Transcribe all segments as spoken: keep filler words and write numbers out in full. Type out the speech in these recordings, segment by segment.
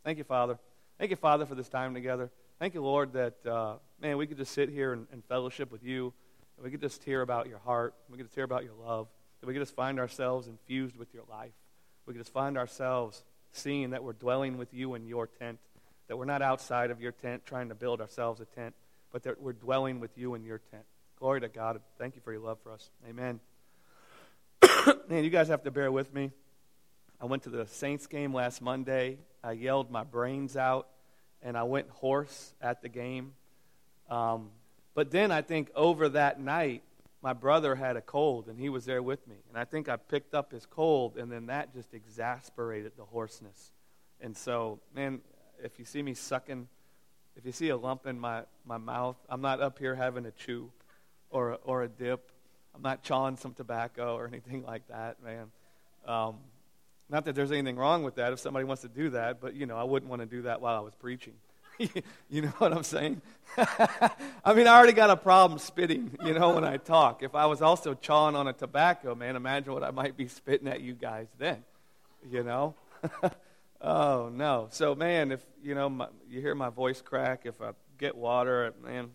Thank you, Father. Thank you, Father, for this time together. Thank you, Lord, that, uh, man, we could just sit here and, and fellowship with you. That we could just hear about your heart. We could just hear about your love. That we could just find ourselves infused with your life. We could just find ourselves seeing that we're dwelling with you in your tent. That we're not outside of your tent trying to build ourselves a tent, but that we're dwelling with you in your tent. Glory to God. Thank you for your love for us. Amen. Man, you guys have to bear with me. I went to the Saints game last Monday. I yelled my brains out, and I went hoarse at the game. Um, but then I think over that night, my brother had a cold, and he was there with me. And I think I picked up his cold, and then that just exasperated the hoarseness. And so, man, if you see me sucking, if you see a lump in my, my mouth, I'm not up here having a chew or a, or a dip. I'm not chawing some tobacco or anything like that, man. Um, not that there's anything wrong with that if somebody wants to do that, but, you know, I wouldn't want to do that while I was preaching. You know what I'm saying? I mean, I already got a problem spitting, you know, when I talk. If I was also chawing on a tobacco, man, imagine what I might be spitting at you guys then, you know? Oh, no. So, man, if, you know, my, you hear my voice crack, if I get water, man,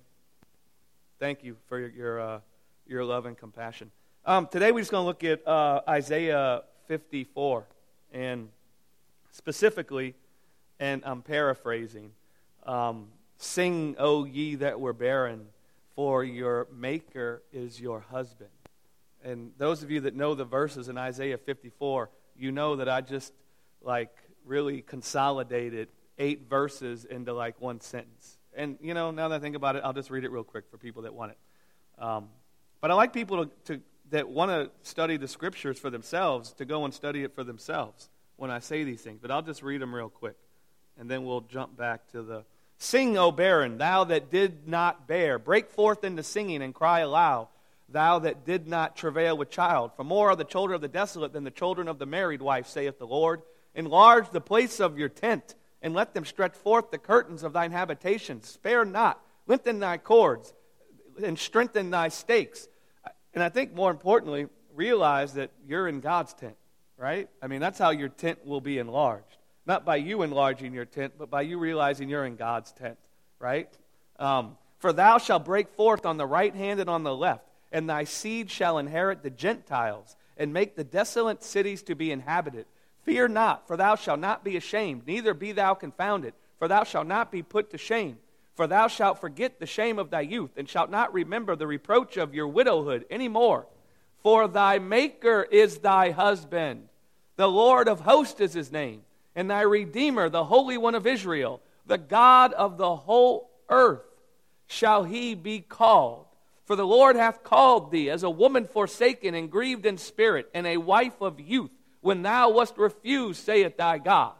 thank you for your your, uh, your love and compassion. Um, today we're just going to look at uh, Isaiah fifty-four, and specifically, and I'm paraphrasing, um, sing, O ye that were barren, for your Maker is your husband. And those of you that know the verses in Isaiah fifty-four, you know that I just, like, really consolidated eight verses into, like, one sentence. And, you know, now that I think about it, I'll just read it real quick for people that want it. Um, but I like people to, to that want to study the Scriptures for themselves to go and study it for themselves when I say these things. But I'll just read them real quick, and then we'll jump back to the, sing, O barren, thou that did not bear. Break forth into singing and cry aloud, thou that did not travail with child. For more are the children of the desolate than the children of the married wife, saith the Lord. Enlarge the place of your tent, and let them stretch forth the curtains of thine habitation. Spare not, lengthen thy cords, and strengthen thy stakes. And I think more importantly, realize that you're in God's tent, right? I mean, that's how your tent will be enlarged. Not by you enlarging your tent, but by you realizing you're in God's tent, right? Um, For thou shalt break forth on the right hand and on the left, and thy seed shall inherit the Gentiles, and make the desolate cities to be inhabited. Fear not, for thou shalt not be ashamed, neither be thou confounded, for thou shalt not be put to shame. For thou shalt forget the shame of thy youth, and shalt not remember the reproach of your widowhood any more. For thy Maker is thy husband, the Lord of hosts is his name, and thy Redeemer, the Holy One of Israel, the God of the whole earth, shall he be called. For the Lord hath called thee as a woman forsaken and grieved in spirit, and a wife of youth, when thou wast refused, saith thy God.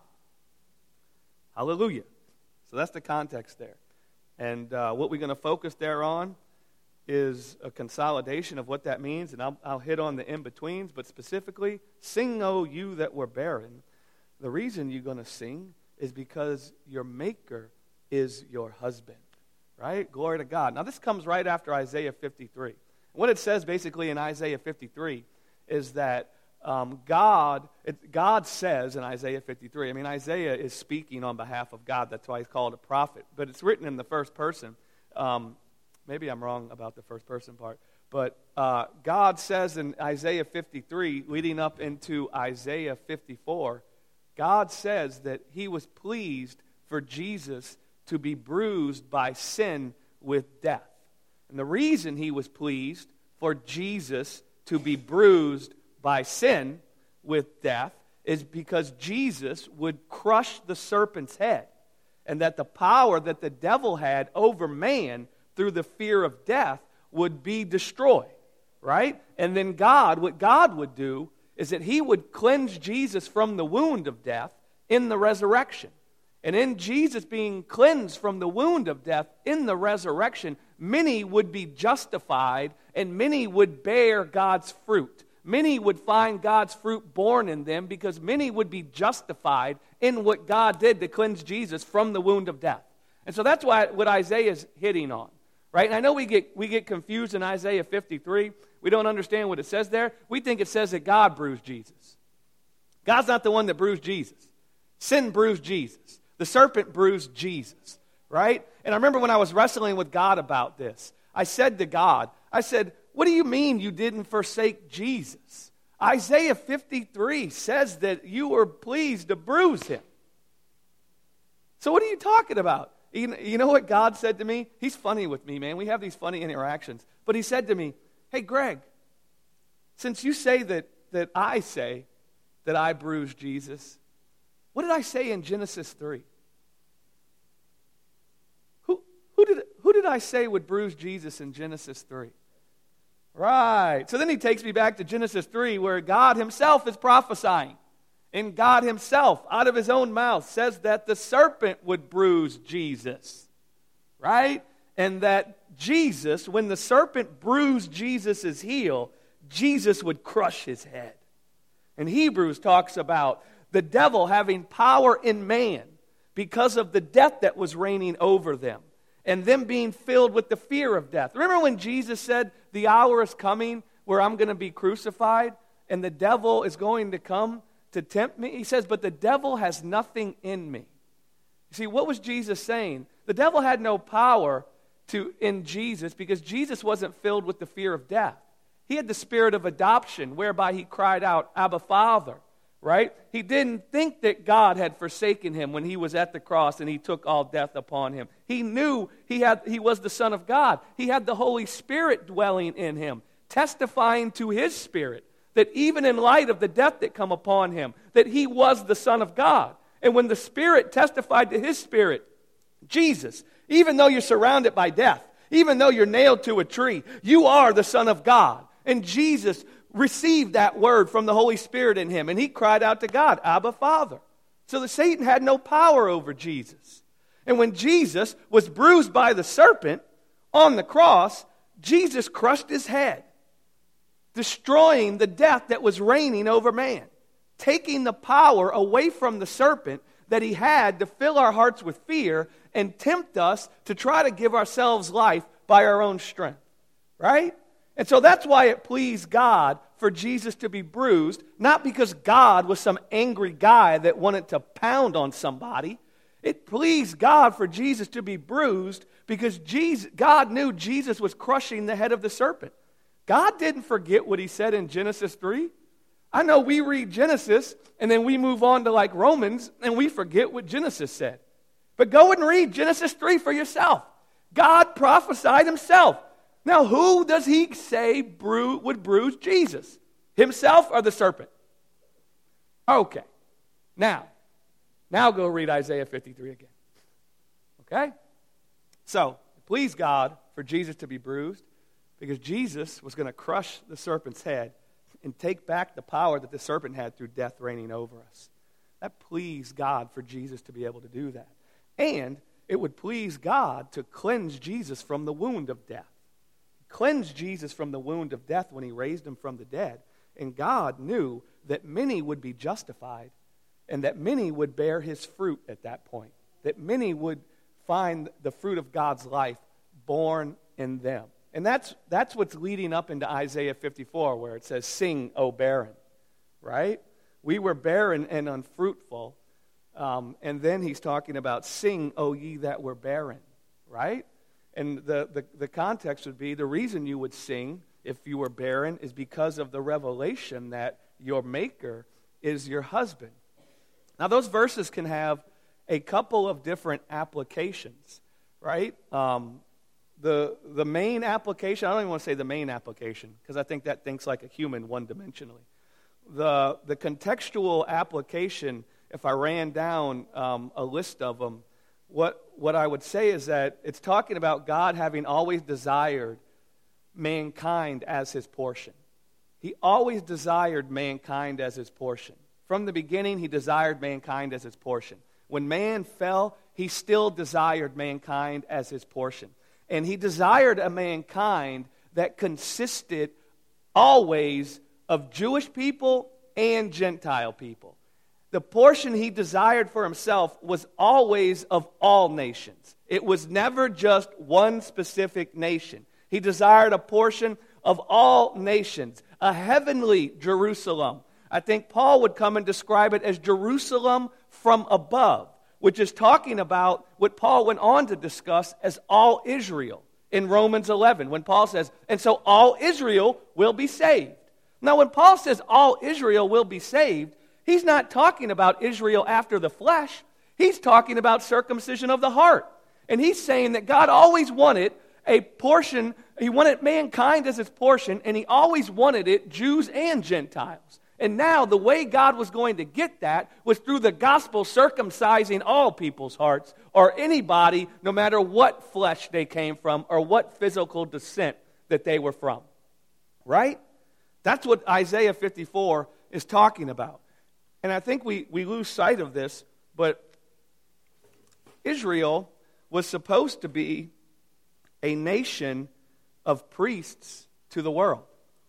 Hallelujah. So that's the context there. And uh, what we're going to focus there on is a consolidation of what that means, and I'll, I'll hit on the in-betweens, but specifically, sing, O you that were barren. The reason you're going to sing is because your Maker is your husband, right? Glory to God. Now, this comes right after Isaiah fifty-three. What it says basically in Isaiah fifty-three is that Um, God, it, God says in Isaiah fifty-three, I mean, Isaiah is speaking on behalf of God. That's why he's called a prophet. But it's written in the first person. Um, maybe I'm wrong about the first person part. But uh, God says in Isaiah fifty-three, leading up into Isaiah fifty-four, God says that he was pleased for Jesus to be bruised by sin with death. And the reason he was pleased for Jesus to be bruised by sin with death is because Jesus would crush the serpent's head, and that the power that the devil had over man through the fear of death would be destroyed, right? And then God, what God would do is that he would cleanse Jesus from the wound of death in the resurrection. And in Jesus being cleansed from the wound of death in the resurrection, many would be justified and many would bear God's fruit. Many would find God's fruit born in them because many would be justified in what God did to cleanse Jesus from the wound of death. And so that's why what Isaiah is hitting on, right? And I know we get we get confused in Isaiah fifty-three. We don't understand what it says there. We think it says that God bruised Jesus. God's not the one that bruised Jesus. Sin bruised Jesus. The serpent bruised Jesus, right? And I remember when I was wrestling with God about this, I said to God, I said, what do you mean you didn't forsake Jesus? Isaiah fifty-three says that you were pleased to bruise him. So what are you talking about? You you know what God said to me? He's funny with me, man. We have these funny interactions. But he said to me, hey, Greg, since you say that, that I say that I bruised Jesus, what did I say in Genesis three? Who, who, did, who did I say would bruise Jesus in Genesis three? Right. So then he takes me back to Genesis three where God himself is prophesying. And God himself, out of his own mouth, says that the serpent would bruise Jesus. Right? And that Jesus, when the serpent bruised Jesus' heel, Jesus would crush his head. And Hebrews talks about the devil having power in man because of the death that was reigning over them. And them being filled with the fear of death. Remember when Jesus said, the hour is coming where I'm going to be crucified and the devil is going to come to tempt me? He says, but the devil has nothing in me. You see, what was Jesus saying? The devil had no power to in Jesus because Jesus wasn't filled with the fear of death. He had the spirit of adoption whereby he cried out, Abba, Father. Right? He didn't think that God had forsaken him when he was at the cross and he took all death upon him. He knew he had he was the Son of God. He had the Holy Spirit dwelling in him, testifying to his spirit that even in light of the death that come upon him, that he was the Son of God. And when the Spirit testified to his spirit, Jesus, even though you're surrounded by death, even though you're nailed to a tree, you are the Son of God. And Jesus received that word from the Holy Spirit in him, and he cried out to God, Abba, Father. So that Satan had no power over Jesus. And when Jesus was bruised by the serpent on the cross, Jesus crushed his head, destroying the death that was reigning over man, taking the power away from the serpent that he had to fill our hearts with fear and tempt us to try to give ourselves life by our own strength. Right? And so that's why it pleased God for Jesus to be bruised, not because God was some angry guy that wanted to pound on somebody. It pleased God for Jesus to be bruised because Jesus, God knew Jesus was crushing the head of the serpent. God didn't forget what he said in Genesis three. I know we read Genesis and then we move on to like Romans and we forget what Genesis said. But go and read Genesis three for yourself. God prophesied himself. Now, who does he say bru- would bruise Jesus? Himself or the serpent? Okay. Now, now go read Isaiah fifty-three again. Okay? So, please God for Jesus to be bruised because Jesus was going to crush the serpent's head and take back the power that the serpent had through death reigning over us. That pleased God for Jesus to be able to do that. And it would please God to cleanse Jesus from the wound of death. Cleansed Jesus from the wound of death when he raised him from the dead. And God knew that many would be justified and that many would bear his fruit at that point. That many would find the fruit of God's life born in them. And that's that's what's leading up into Isaiah fifty-four where it says, sing, O barren. Right? We were barren and unfruitful. Um, and then he's talking about, sing, O ye that were barren. Right? And the, the, the context would be the reason you would sing if you were barren is because of the revelation that your maker is your husband. Now those verses can have a couple of different applications, right? Um, the, the main application, I don't even want to say the main application because I think that thinks like a human one-dimensionally. The, the contextual application, if I ran down um, a list of them, What what I would say is that it's talking about God having always desired mankind as his portion. He always desired mankind as his portion. From the beginning, he desired mankind as his portion. When man fell, he still desired mankind as his portion. And he desired a mankind that consisted always of Jewish people and Gentile people. The portion he desired for himself was always of all nations. It was never just one specific nation. He desired a portion of all nations, a heavenly Jerusalem. I think Paul would come and describe it as Jerusalem from above, which is talking about what Paul went on to discuss as all Israel in Romans eleven, when Paul says, and so all Israel will be saved. Now, when Paul says all Israel will be saved, he's not talking about Israel after the flesh. He's talking about circumcision of the heart. And he's saying that God always wanted a portion, he wanted mankind as his portion, and he always wanted it Jews and Gentiles. And now the way God was going to get that was through the gospel circumcising all people's hearts, or anybody, no matter what flesh they came from or what physical descent that they were from. Right? That's what Isaiah fifty-four is talking about. And I think we, we lose sight of this, but Israel was supposed to be a nation of priests to the world.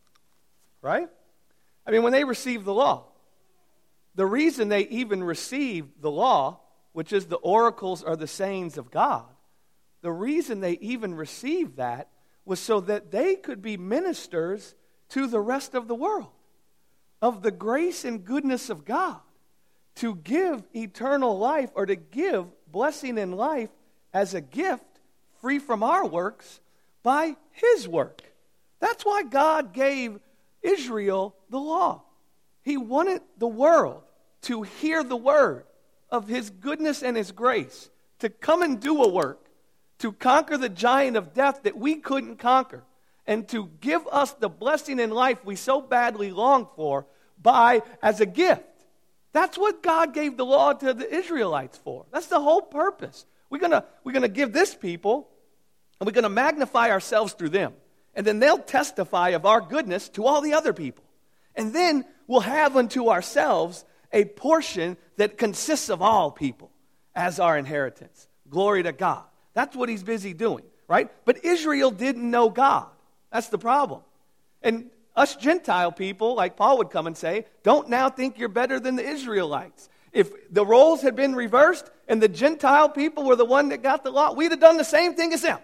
Right? I mean, when they received the law, the reason they even received the law, which is the oracles or the sayings of God, the reason they even received that was so that they could be ministers to the rest of the world of the grace and goodness of God, to give eternal life or to give blessing in life as a gift free from our works by His work. That's why God gave Israel the law. He wanted the world to hear the word of His goodness and His grace, to come and do a work, to conquer the giant of death that we couldn't conquer, and to give us the blessing in life we so badly long for by as a gift. That's what God gave the law to the Israelites for. That's the whole purpose. We're gonna, we're gonna give this people, and we're gonna magnify ourselves through them. And then they'll testify of our goodness to all the other people. And then we'll have unto ourselves a portion that consists of all people as our inheritance. Glory to God. That's what He's busy doing, right? But Israel didn't know God. That's the problem. And us Gentile people, like Paul would come and say, don't now think you're better than the Israelites. If the roles had been reversed and the Gentile people were the one that got the law, we'd have done the same thing as them.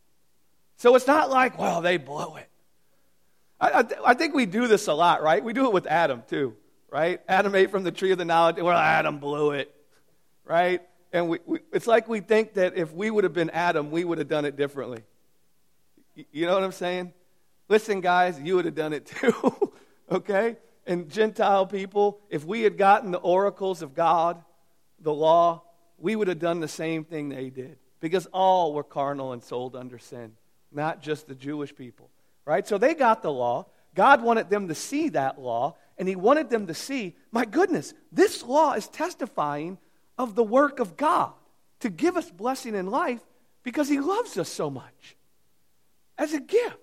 So it's not like, well, they blew it. I, I, I think we do this a lot, right? We do it with Adam too, right? Adam ate from the tree of the knowledge, well, Adam blew it, right? And we, we, it's like we think that if we would have been Adam, we would have done it differently. You, you know what I'm saying? Listen, guys, you would have done it too, okay? And Gentile people, if we had gotten the oracles of God, the law, we would have done the same thing they did. Because all were carnal and sold under sin, not just the Jewish people, right? So they got the law. God wanted them to see that law, and He wanted them to see, my goodness, this law is testifying of the work of God to give us blessing in life because He loves us so much as a gift.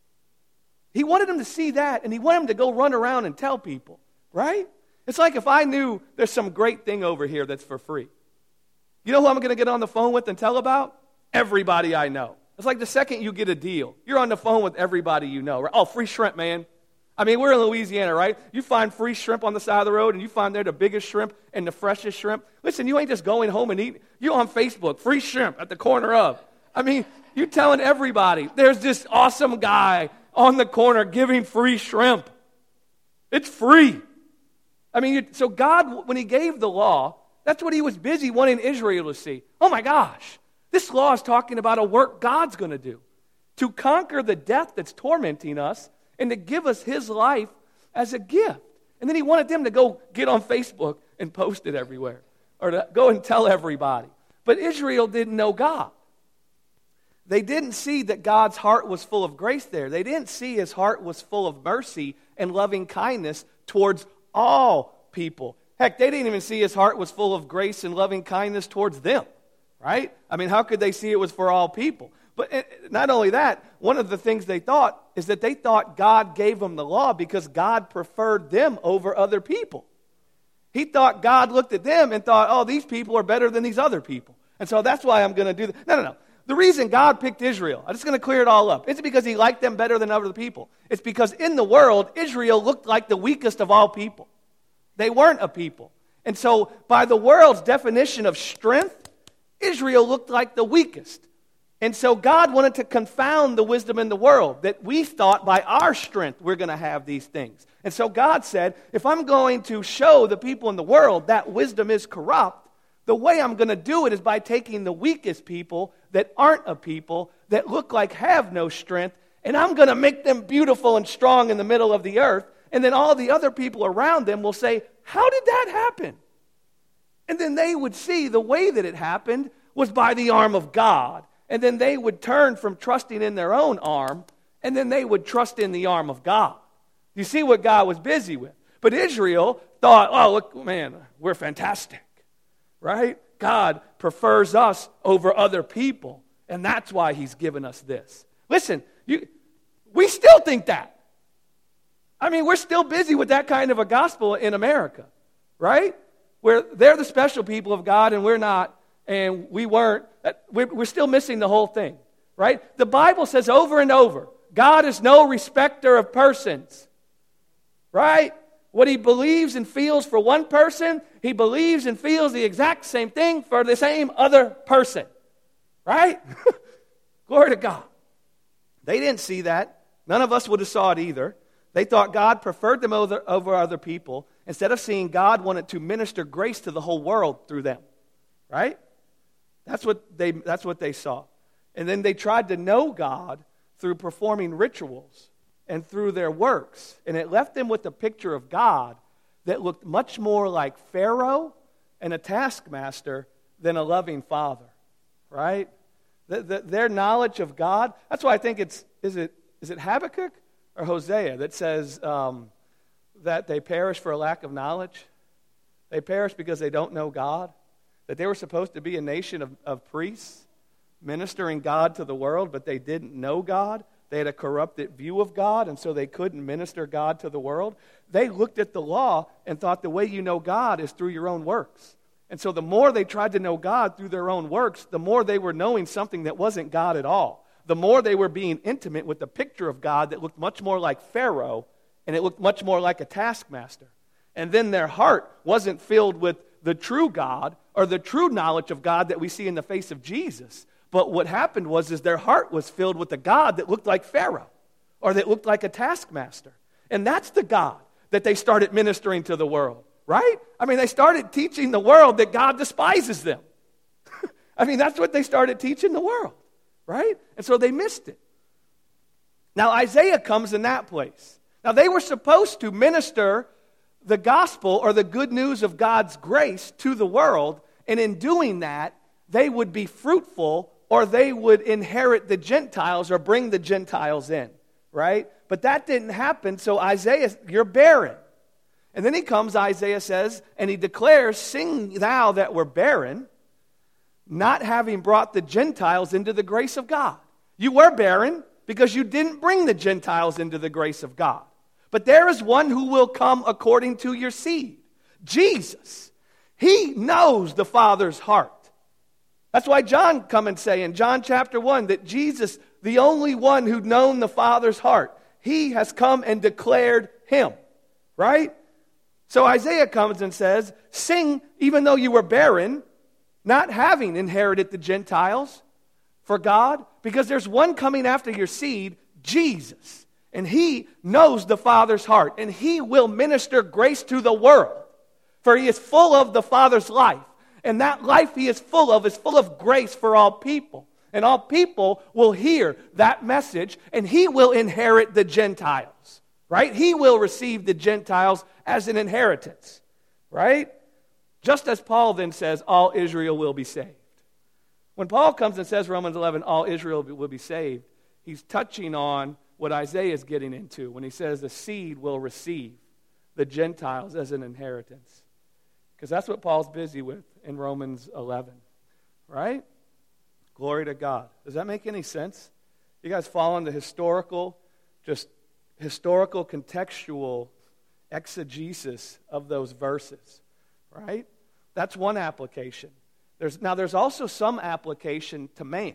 He wanted them to see that, and He wanted them to go run around and tell people, right? It's like if I knew there's some great thing over here that's for free. You know who I'm going to get on the phone with and tell about? Everybody I know. It's like the second you get a deal, you're on the phone with everybody you know. Right? Oh, free shrimp, man. I mean, we're in Louisiana, right? You find free shrimp on the side of the road, and you find they're the biggest shrimp and the freshest shrimp. Listen, you ain't just going home and eating. You're on Facebook, free shrimp at the corner of. I mean, you're telling everybody, there's this awesome guy on the corner giving free shrimp. It's free. I mean, so God, when He gave the law, that's what He was busy wanting Israel to see. Oh my gosh, this law is talking about a work God's going to do to conquer the death that's tormenting us and to give us His life as a gift. And then He wanted them to go get on Facebook and post it everywhere or to go and tell everybody. But Israel didn't know God. They didn't see that God's heart was full of grace there. They didn't see His heart was full of mercy and loving kindness towards all people. Heck, they didn't even see His heart was full of grace and loving kindness towards them, right? I mean, how could they see it was for all people? But not only that, one of the things they thought is that they thought God gave them the law because God preferred them over other people. He thought God looked at them and thought, oh, these people are better than these other people. And so that's why I'm going to do that. No, no, no. The reason God picked Israel, I'm just going to clear it all up. It's because He liked them better than other people. It's because in the world, Israel looked like the weakest of all people. They weren't a people. And so by the world's definition of strength, Israel looked like the weakest. And so God wanted to confound the wisdom in the world that we thought by our strength we're going to have these things. And so God said, if I'm going to show the people in the world that wisdom is corrupt, the way I'm going to do it is by taking the weakest people that aren't a people, that look like have no strength, and I'm going to make them beautiful and strong in the middle of the earth. And then all the other people around them will say, how did that happen? And then they would see the way that it happened was by the arm of God. And then they would turn from trusting in their own arm, and then they would trust in the arm of God. You see what God was busy with. But Israel thought, oh, look, man, we're fantastic, right? God prefers us over other people, and that's why he's given us this. Listen, you, we still think that. I mean, we're still busy with that kind of a gospel in America, right? Where they're the special people of God and we're not, and we weren't. We're still missing the whole thing, right? The Bible says over and over, God is no respecter of persons, right? What he believes and feels for one person, he believes and feels the exact same thing for the same other person, right? Glory to God. They didn't see that. None of us would have saw it either. They thought God preferred them over, over other people. Instead of seeing God wanted to minister grace to the whole world through them, right? That's what they, that's what they saw. And then they tried to know God through performing rituals and through their works. And it left them with a picture of God that looked much more like Pharaoh and a taskmaster than a loving father, right? The, the, their knowledge of God, that's why I think it's, is it, is it Habakkuk or Hosea that says um, that they perish for a lack of knowledge? They perish because they don't know God. That they were supposed to be a nation of, of priests ministering God to the world, but they didn't know God. They had a corrupted view of God, and so they couldn't minister God to the world. They looked at the law and thought the way you know God is through your own works. And so the more they tried to know God through their own works, the more they were knowing something that wasn't God at all. The more they were being intimate with the picture of God that looked much more like Pharaoh, and it looked much more like a taskmaster. And then their heart wasn't filled with the true God or the true knowledge of God that we see in the face of Jesus. But what happened was is their heart was filled with a God that looked like Pharaoh or that looked like a taskmaster. And that's the God that they started ministering to the world, right? I mean, they started teaching the world that God despises them. I mean, that's what they started teaching the world, right? And so they missed it. Now, Isaiah comes in that place. Now, they were supposed to minister the gospel or the good news of God's grace to the world, and in doing that, they would be fruitful or they would inherit the Gentiles or bring the Gentiles in, right? But that didn't happen, so Isaiah, you're barren. And then he comes, Isaiah says, and he declares, sing thou that were barren, not having brought the Gentiles into the grace of God. You were barren because you didn't bring the Gentiles into the grace of God. But there is one who will come according to your seed, Jesus. He knows the Father's heart. That's why John come and say in John chapter one that Jesus, the only one who'd known the Father's heart, he has come and declared him, right? So Isaiah comes and says, sing even though you were barren, not having inherited the Gentiles for God, because there's one coming after your seed, Jesus. And he knows the Father's heart, and he will minister grace to the world, for he is full of the Father's life. And that life he is full of is full of grace for all people. And all people will hear that message, and he will inherit the Gentiles, right? He will receive the Gentiles as an inheritance, right? Just as Paul then says, all Israel will be saved. When Paul comes and says, Romans eleven, all Israel will be saved, he's touching on what Isaiah is getting into when he says the seed will receive the Gentiles as an inheritance. Because that's what Paul's busy with in Romans eleven, right? Glory to God. Does that make any sense? You guys following the historical, just historical contextual exegesis of those verses, right? That's one application. There's, now there's also some application to man.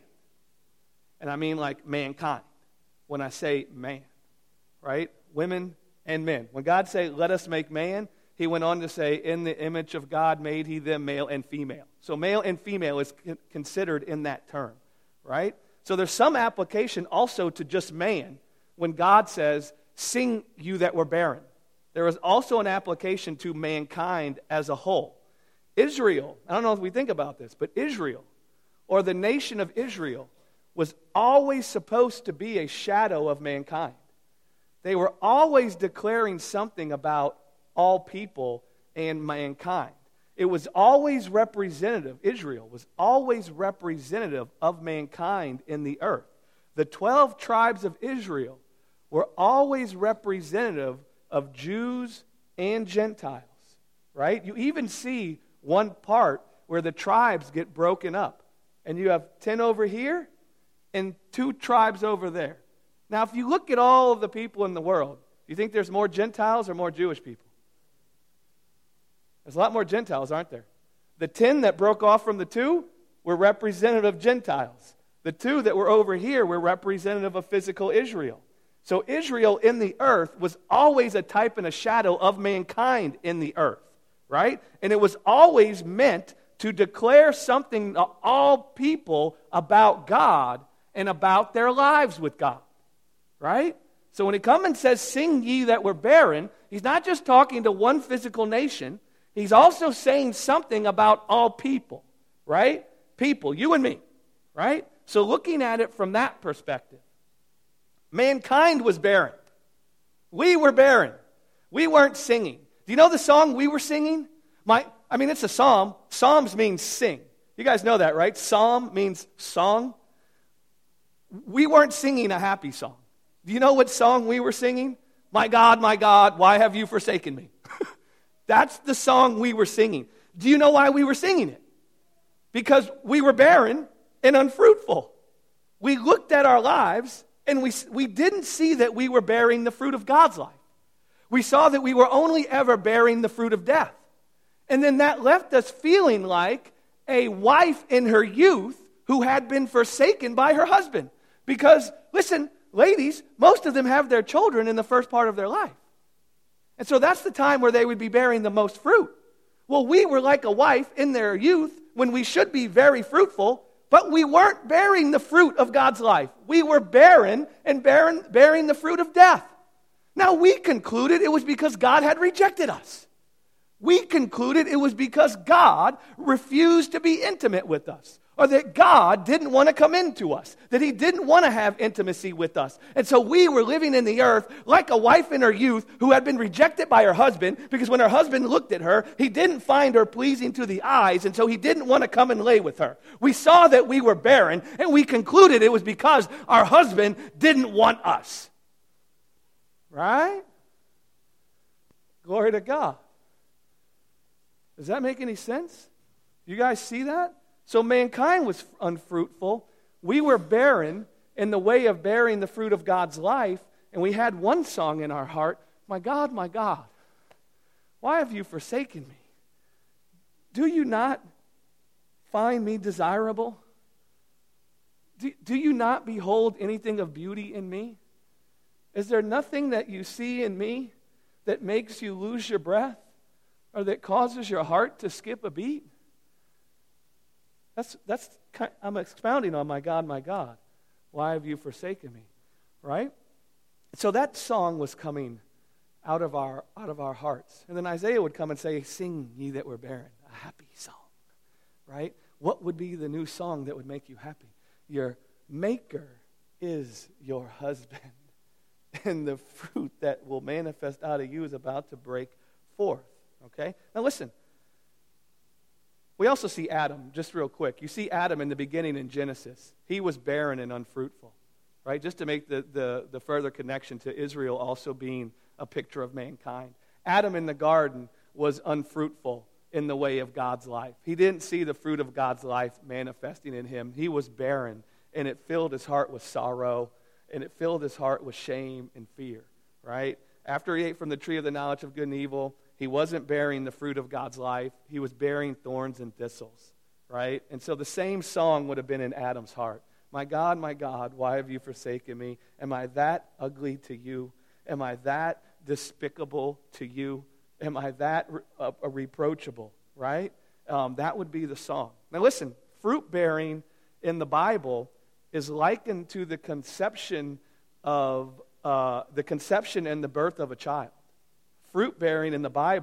And I mean like mankind. When I say man, right? Women and men. When God said, let us make man, he went on to say, in the image of God made he them male and female. So male and female is considered in that term, right? So there's some application also to just man when God says, sing you that were barren. There is also an application to mankind as a whole. Israel, I don't know if we think about this, but Israel, or the nation of Israel, was always supposed to be a shadow of mankind. They were always declaring something about all people and mankind. It was always representative, Israel was always representative of mankind in the earth. The twelve tribes of Israel were always representative of Jews and Gentiles, right? You even see one part where the tribes get broken up. And you have ten over here and two tribes over there. Now, if you look at all of the people in the world, do you think there's more Gentiles or more Jewish people? There's a lot more Gentiles, aren't there? The ten that broke off from the two were representative of Gentiles. The two that were over here were representative of physical Israel. So Israel in the earth was always a type and a shadow of mankind in the earth, right? And it was always meant to declare something to all people about God and about their lives with God, right? So when he comes and says, sing ye that were barren, he's not just talking to one physical nation. He's also saying something about all people, right? People, you and me, right? So looking at it from that perspective, mankind was barren. We were barren. We weren't singing. Do you know the song we were singing? My, I mean, it's a psalm. Psalms means sing. You guys know that, right? Psalm means song. We weren't singing a happy song. Do you know what song we were singing? My God, my God, why have you forsaken me? That's the song we were singing. Do you know why we were singing it? Because we were barren and unfruitful. We looked at our lives and we, we didn't see that we were bearing the fruit of God's life. We saw that we were only ever bearing the fruit of death. And then that left us feeling like a wife in her youth who had been forsaken by her husband. Because, listen, ladies, most of them have their children in the first part of their life. And so that's the time where they would be bearing the most fruit. Well, we were like a wife in their youth when we should be very fruitful, but we weren't bearing the fruit of God's life. We were barren and barren, bearing the fruit of death. Now, we concluded it was because God had rejected us. We concluded it was because God refused to be intimate with us, or that God didn't want to come into us, that he didn't want to have intimacy with us. And so we were living in the earth like a wife in her youth who had been rejected by her husband, because when her husband looked at her, he didn't find her pleasing to the eyes, and so he didn't want to come and lay with her. We saw that we were barren, and we concluded it was because our husband didn't want us. Right? Glory to God. Does that make any sense? You guys see that? So mankind was unfruitful. We were barren in the way of bearing the fruit of God's life. And we had one song in our heart, my God, my God, why have you forsaken me? Do you not find me desirable? Do, do you not behold anything of beauty in me? Is there nothing that you see in me that makes you lose your breath or that causes your heart to skip a beat? That's, that's, I'm expounding on my God, my God. Why have you forsaken me? Right? So that song was coming out of our, out of our hearts. And then Isaiah would come and say, sing ye that were barren, a happy song. Right? What would be the new song that would make you happy? Your maker is your husband. And the fruit that will manifest out of you is about to break forth. Okay? Now listen. We also see Adam, just real quick. You see Adam in the beginning in Genesis. He was barren and unfruitful, right? Just to make the, the, the further connection to Israel also being a picture of mankind. Adam in the garden was unfruitful in the way of God's life. He didn't see the fruit of God's life manifesting in him. He was barren, and it filled his heart with sorrow, and it filled his heart with shame and fear, right? After he ate from the tree of the knowledge of good and evil, he wasn't bearing the fruit of God's life. He was bearing thorns and thistles, right? And so the same song would have been in Adam's heart. My God, my God, why have you forsaken me? Am I that ugly to you? Am I that despicable to you? Am I that uh, reproachable, right? Um, that would be the song. Now listen, fruit bearing in the Bible is likened to the conception of uh, the conception and the birth of a child. Fruit bearing in the Bible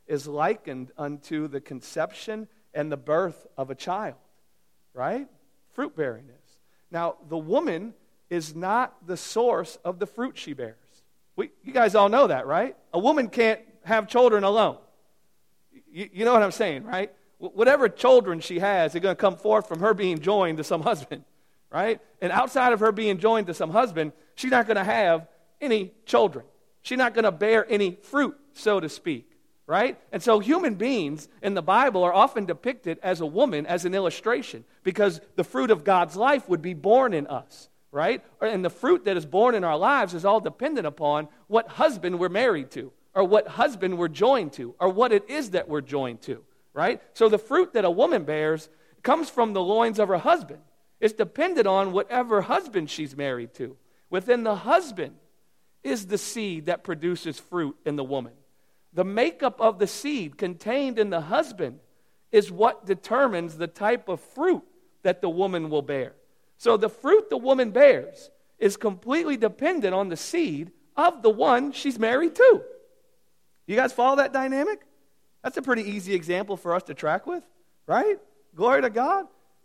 is likened unto the conception and the birth of a child, right? Fruit bearing is. Now, the woman is not the source of the fruit she bears. We, you guys all know that, right? A woman can't have children alone. You, you know what I'm saying, right? Whatever children she has, they're going to come forth from her being joined to some husband, right? And outside of her being joined to some husband, she's not going to have any children. She's not going to bear any fruit, so to speak, right? And so human beings in the Bible are often depicted as a woman, as an illustration, because the fruit of God's life would be born in us, right? And the fruit that is born in our lives is all dependent upon what husband we're married to, or what husband we're joined to, or what it is that we're joined to. Right? So the fruit that a woman bears comes from the loins of her husband. It's dependent on whatever husband she's married to. Within the husband is the seed that produces fruit in the woman. The makeup of the seed contained in the husband is what determines the type of fruit that the woman will bear. So the fruit the woman bears is completely dependent on the seed of the one she's married to. You guys follow that dynamic? That's a pretty easy example for us to track with, right? Glory to God.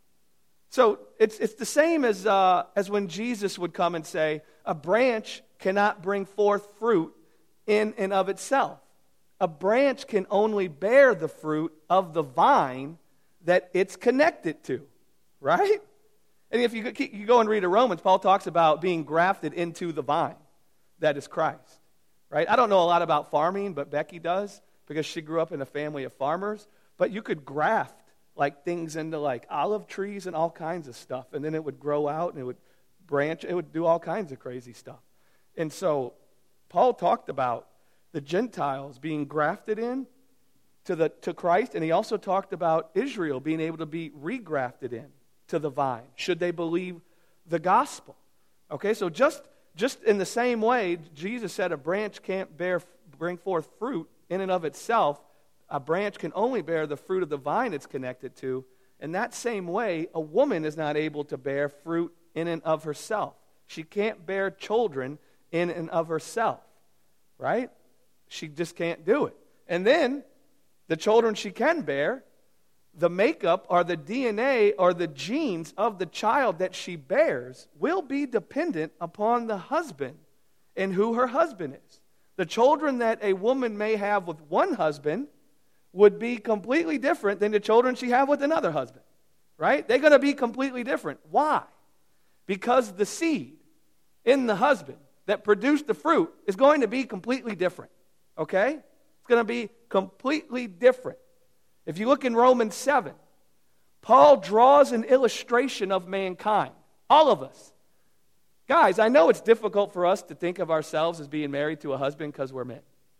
So it's it's the same as uh, as when Jesus would come and say, a branch cannot bring forth fruit in and of itself. A branch can only bear the fruit of the vine that it's connected to, right? And if you, you go and read Romans, Paul talks about being grafted into the vine that is Christ, right? I don't know a lot about farming, but Becky does, because she grew up in a family of farmers. But you could graft like things into like olive trees and all kinds of stuff, and then it would grow out and it would branch. It would do all kinds of crazy stuff. And so Paul talked about the Gentiles being grafted in to the to Christ, and he also talked about Israel being able to be regrafted in to the vine, should they believe the gospel. Okay, so just just in the same way, Jesus said a branch can't bear bring forth fruit in and of itself. A branch can only bear the fruit of the vine it's connected to. In that same way, a woman is not able to bear fruit in and of herself. She can't bear children in and of herself, right? She just can't do it. And then, the children she can bear, the makeup or the D N A or the genes of the child that she bears will be dependent upon the husband and who her husband is. The children that a woman may have with one husband would be completely different than the children she have with another husband, right? They're going to be completely different. Why? Because the seed in the husband that produced the fruit is going to be completely different, okay? It's going to be completely different. If you look in Romans seven, Paul draws an illustration of mankind, all of us. Guys, I know it's difficult for us to think of ourselves as being married to a husband because we're men.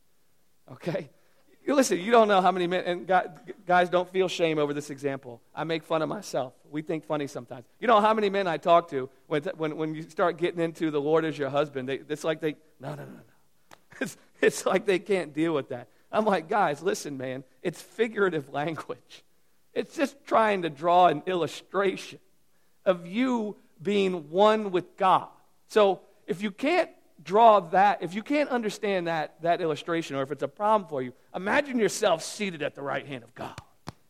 Okay? You listen, you don't know how many men, and guys, don't feel shame over this example. I make fun of myself. We think funny sometimes. You know how many men I talk to, when when, when you start getting into the Lord as your husband, they, it's like they, no, no, no, no. It's, it's like they can't deal with that. I'm like, guys, listen, man, it's figurative language. It's just trying to draw an illustration of you being one with God. So if you can't draw that, if you can't understand that, that illustration, or if it's a problem for you, imagine yourself seated at the right hand of God.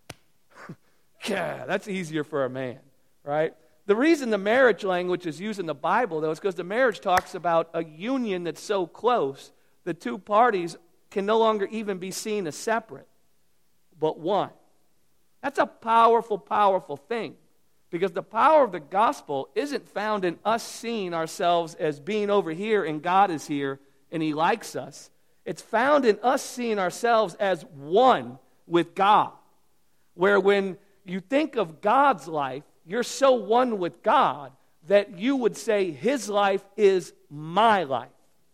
Yeah, that's easier for a man, right? The reason the marriage language is used in the Bible, though, is because the marriage talks about a union that's so close, the two parties can no longer even be seen as separate, but one. That's a powerful, powerful thing. Because the power of the gospel isn't found in us seeing ourselves as being over here and God is here and He likes us. It's found in us seeing ourselves as one with God. Where when you think of God's life, you're so one with God that you would say His life is my life.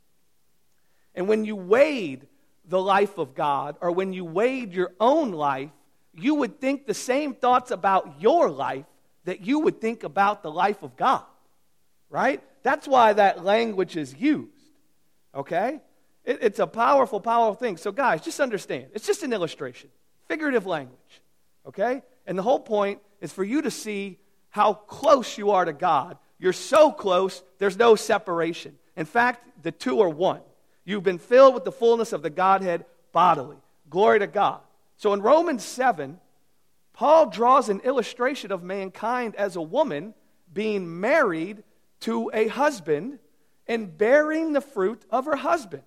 And when you weighed the life of God, or when you weighed your own life, you would think the same thoughts about your life that you would think about the life of God, right? That's why that language is used, okay? It, it's a powerful, powerful thing. So guys, just understand, it's just an illustration, figurative language, okay? And the whole point is for you to see how close you are to God. You're so close, there's no separation. In fact, the two are one. You've been filled with the fullness of the Godhead bodily. Glory to God. So in Romans seven, Paul draws an illustration of mankind as a woman being married to a husband and bearing the fruit of her husband,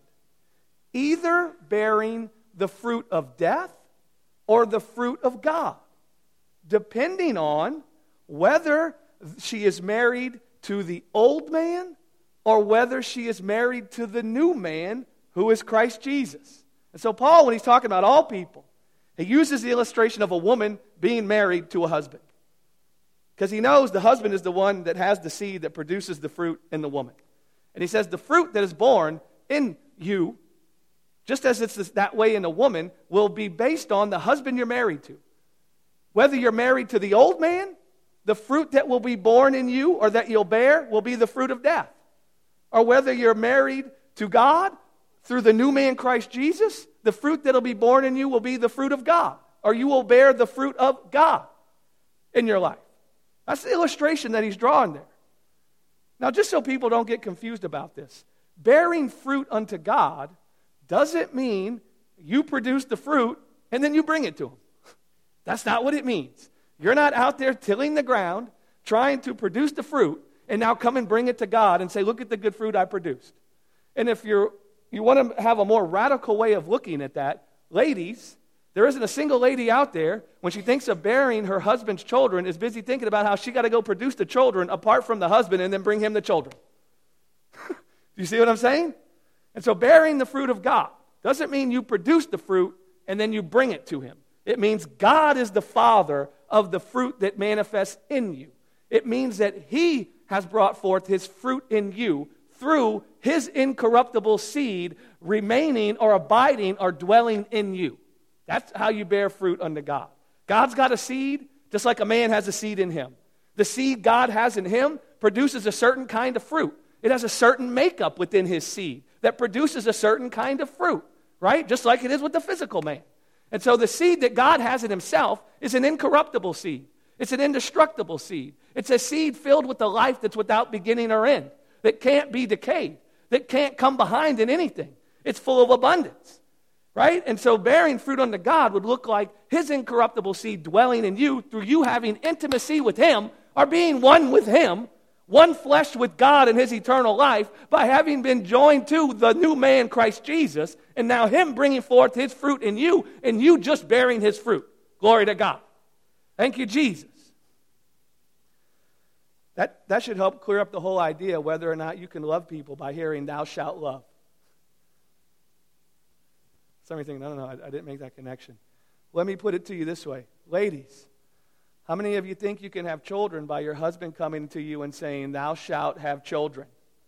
either bearing the fruit of death or the fruit of God, depending on whether she is married to the old man or whether she is married to the new man who is Christ Jesus. And so Paul, when he's talking about all people, he uses the illustration of a woman being married to a husband, because he knows the husband is the one that has the seed that produces the fruit in the woman. And he says the fruit that is born in you, just as it's that way in a woman, will be based on the husband you're married to. Whether you're married to the old man, the fruit that will be born in you or that you'll bear will be the fruit of death. Or whether you're married to God through the new man Christ Jesus, the fruit that will be born in you will be the fruit of God. Or you will bear the fruit of God in your life. That's the illustration that he's drawing there. Now, just so people don't get confused about this, bearing fruit unto God doesn't mean you produce the fruit and then you bring it to him. That's not what it means. You're not out there tilling the ground, trying to produce the fruit, and now come and bring it to God and say, look at the good fruit I produced. And if you're, you want to have a more radical way of looking at that, ladies, there isn't a single lady out there, when she thinks of bearing her husband's children, is busy thinking about how she got to go produce the children apart from the husband and then bring him the children. Do you see what I'm saying? And so bearing the fruit of God doesn't mean you produce the fruit and then you bring it to him. It means God is the Father of the fruit that manifests in you. It means that he has brought forth his fruit in you through his incorruptible seed remaining or abiding or dwelling in you. That's how you bear fruit unto God. God's got a seed just like a man has a seed in him. The seed God has in him produces a certain kind of fruit. It has a certain makeup within his seed that produces a certain kind of fruit, right? Just like it is with the physical man. And so the seed that God has in himself is an incorruptible seed. It's an indestructible seed. It's a seed filled with the life that's without beginning or end, that can't be decayed, that can't come behind in anything. It's full of abundance, right? And so bearing fruit unto God would look like his incorruptible seed dwelling in you through you having intimacy with him or being one with him, one flesh with God in his eternal life by having been joined to the new man, Christ Jesus, and now him bringing forth his fruit in you and you just bearing his fruit. Glory to God. Thank you, Jesus. That, that should help clear up the whole idea whether or not you can love people by hearing thou shalt love. Some of you think, no, no, no, I, I didn't make that connection. Let me put it to you this way. Ladies, how many of you think you can have children by your husband coming to you and saying, thou shalt have children?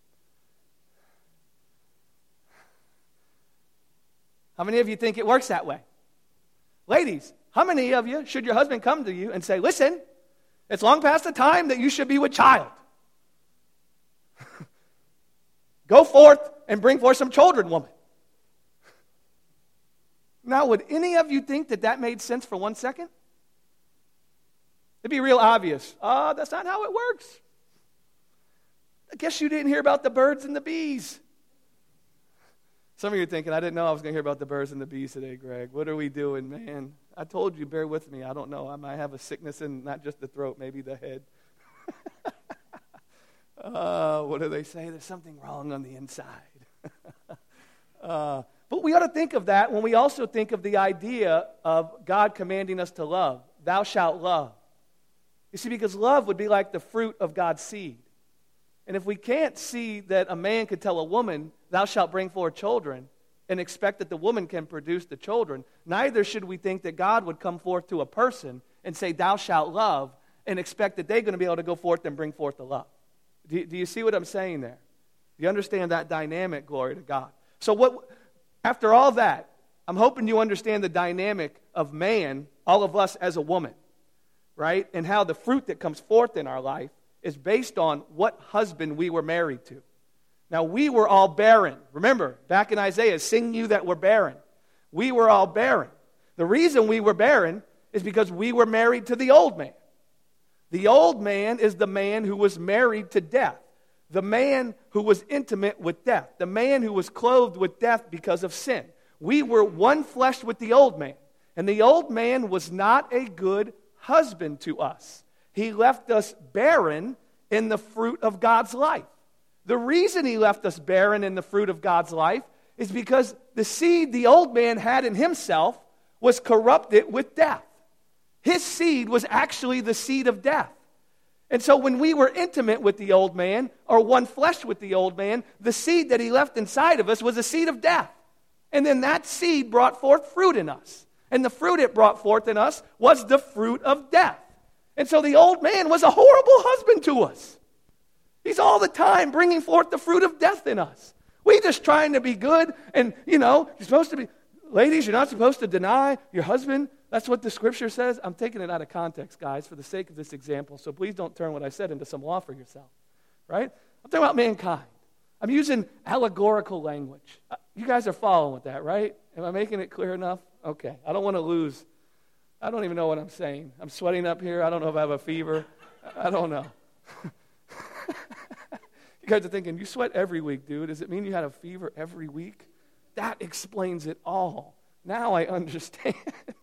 How many of you think it works that way? Ladies, how many of you, should your husband come to you and say, listen, it's long past the time that you should be with child. Go forth and bring forth some children, woman. Now, would any of you think that that made sense for one second? It'd be real obvious. Ah, uh, that's not how it works. I guess you didn't hear about the birds and the bees. Some of you are thinking, I didn't know I was going to hear about the birds and the bees today, Greg. What are we doing, man? I told you, bear with me. I don't know. I might have a sickness in not just the throat, maybe the head. uh, what do they say? There's something wrong on the inside. uh, but we ought to think of that when we also think of the idea of God commanding us to love. Thou shalt love. You see, because love would be like the fruit of God's seed. And if we can't see that a man could tell a woman, thou shalt bring forth children, and expect that the woman can produce the children, neither should we think that God would come forth to a person and say, thou shalt love, and expect that they're going to be able to go forth and bring forth the love. Do you, do you see what I'm saying there? Do you understand that dynamic? Glory to God. So what? After all that, I'm hoping you understand the dynamic of man, all of us as a woman, right? And how the fruit that comes forth in our life is based on what husband we were married to. Now, we were all barren. Remember, back in Isaiah, sing you that were barren. We were all barren. The reason we were barren is because we were married to the old man. The old man is the man who was married to death. The man who was intimate with death. The man who was clothed with death because of sin. We were one flesh with the old man, and the old man was not a good husband to us. He left us barren in the fruit of God's life. The reason he left us barren in the fruit of God's life is because the seed the old man had in himself was corrupted with death. His seed was actually the seed of death. And so when we were intimate with the old man, or one flesh with the old man, the seed that he left inside of us was a seed of death. And then that seed brought forth fruit in us. And the fruit it brought forth in us was the fruit of death. And so the old man was a horrible husband to us. He's all the time bringing forth the fruit of death in us. We just trying to be good, and, you know, you're supposed to be, ladies, you're not supposed to deny your husband. That's what the scripture says. I'm taking it out of context, guys, for the sake of this example, so please don't turn what I said into some law for yourself, right? I'm talking about mankind. I'm using allegorical language. You guys are following with that, right? Am I making it clear enough? Okay. I don't want to lose. I don't even know what I'm saying. I'm sweating up here. I don't know if I have a fever. I don't know. You guys are thinking, you sweat every week, dude. Does it mean you had a fever every week? That explains it all. Now I understand.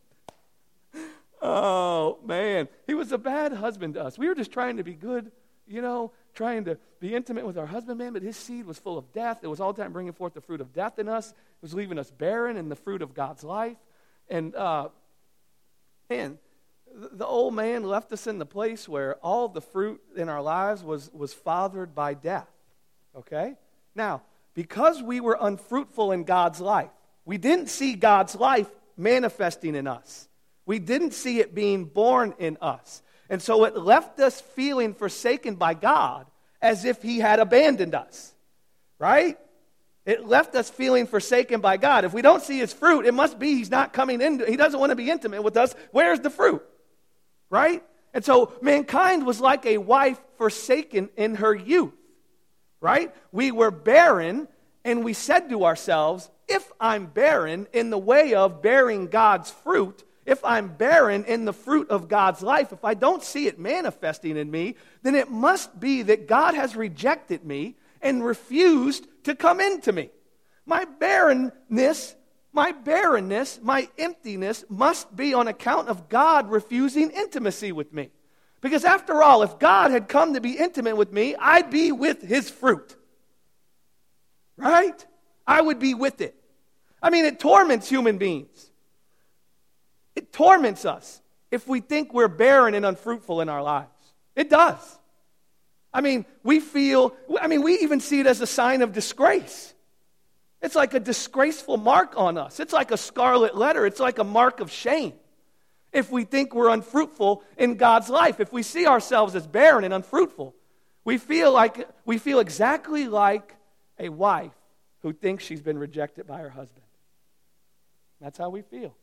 Oh, man. He was a bad husband to us. We were just trying to be good, you know, trying to be intimate with our husband, man, but his seed was full of death. It was all the time bringing forth the fruit of death in us. It was leaving us barren in the fruit of God's life. And, uh, man, the old man left us in the place where all the fruit in our lives was, was fathered by death, okay? Now, because we were unfruitful in God's life, we didn't see God's life manifesting in us. We didn't see it being born in us. And so it left us feeling forsaken by God as if he had abandoned us, right? It left us feeling forsaken by God. If we don't see his fruit, it must be he's not coming in. He doesn't want to be intimate with us. Where's the fruit? Right? And so mankind was like a wife forsaken in her youth, right? We were barren, and we said to ourselves, if I'm barren in the way of bearing God's fruit, if I'm barren in the fruit of God's life, if I don't see it manifesting in me, then it must be that God has rejected me and refused to come into me. My barrenness My barrenness, my emptiness must be on account of God refusing intimacy with me. Because after all, if God had come to be intimate with me, I'd be with his fruit. Right? I would be with it. I mean, it torments human beings. It torments us if we think we're barren and unfruitful in our lives. It does. I mean, we feel, I mean, we even see it as a sign of disgrace. It's like a disgraceful mark on us. It's like a scarlet letter. It's like a mark of shame. If we think we're unfruitful in God's life, if we see ourselves as barren and unfruitful, we feel like we feel exactly like a wife who thinks she's been rejected by her husband. That's how we feel.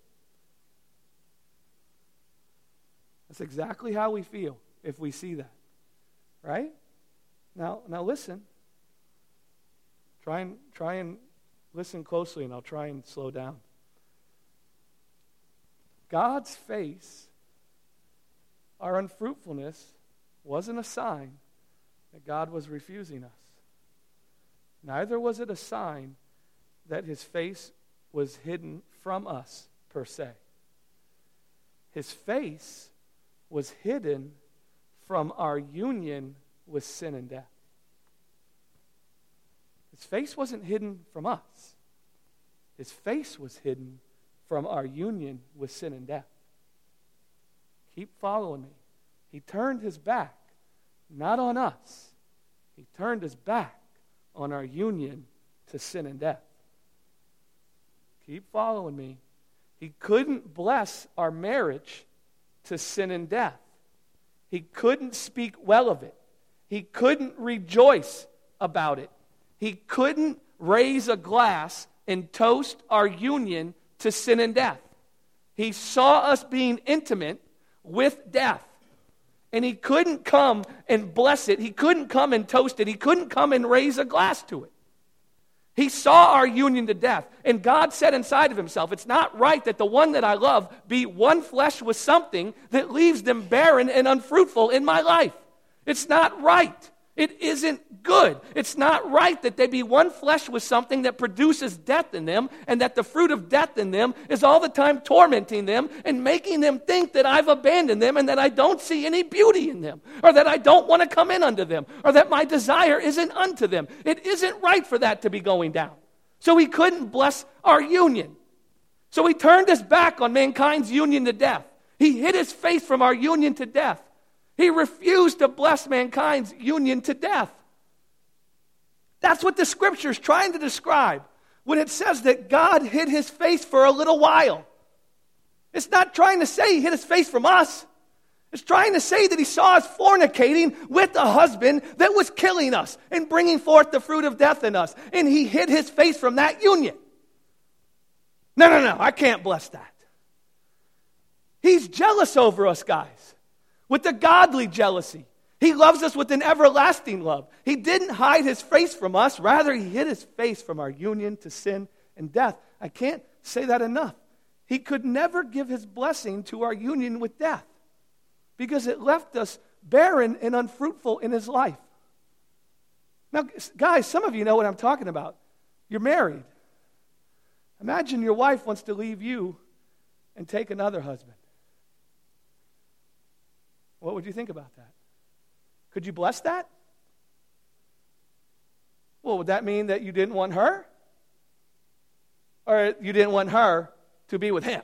That's exactly how we feel if we see that. Right? Now, now listen. Try and try and listen closely, and I'll try and slow down. God's face, our unfruitfulness, wasn't a sign that God was refusing us. Neither was it a sign that his face was hidden from us, per se. His face was hidden from our union with sin and death. His face wasn't hidden from us. His face was hidden from our union with sin and death. Keep following me. He turned his back, not on us. He turned his back on our union to sin and death. Keep following me. He couldn't bless our marriage to sin and death. He couldn't speak well of it. He couldn't rejoice about it. He couldn't raise a glass and toast our union to sin and death. He saw us being intimate with death. And he couldn't come and bless it. He couldn't come and toast it. He couldn't come and raise a glass to it. He saw our union to death. And God said inside of himself, it's not right that the one that I love be one flesh with something that leaves them barren and unfruitful in my life. It's not right. It isn't good. It's not right that they be one flesh with something that produces death in them, and that the fruit of death in them is all the time tormenting them and making them think that I've abandoned them and that I don't see any beauty in them, or that I don't want to come in unto them, or that my desire isn't unto them. It isn't right for that to be going down. So he couldn't bless our union. So he turned his back on mankind's union to death. He hid his face from our union to death. He refused to bless mankind's union to death. That's what the Scripture is trying to describe when it says that God hid his face for a little while. It's not trying to say he hid his face from us. It's trying to say that he saw us fornicating with a husband that was killing us and bringing forth the fruit of death in us. And he hid his face from that union. No, no, no, I can't bless that. He's jealous over us, guys. With a godly jealousy. He loves us with an everlasting love. He didn't hide his face from us. Rather, he hid his face from our union to sin and death. I can't say that enough. He could never give his blessing to our union with death because it left us barren and unfruitful in his life. Now, guys, some of you know what I'm talking about. You're married. Imagine your wife wants to leave you and take another husband. What would you think about that? Could you bless that? Well, would that mean that you didn't want her? Or you didn't want her to be with him?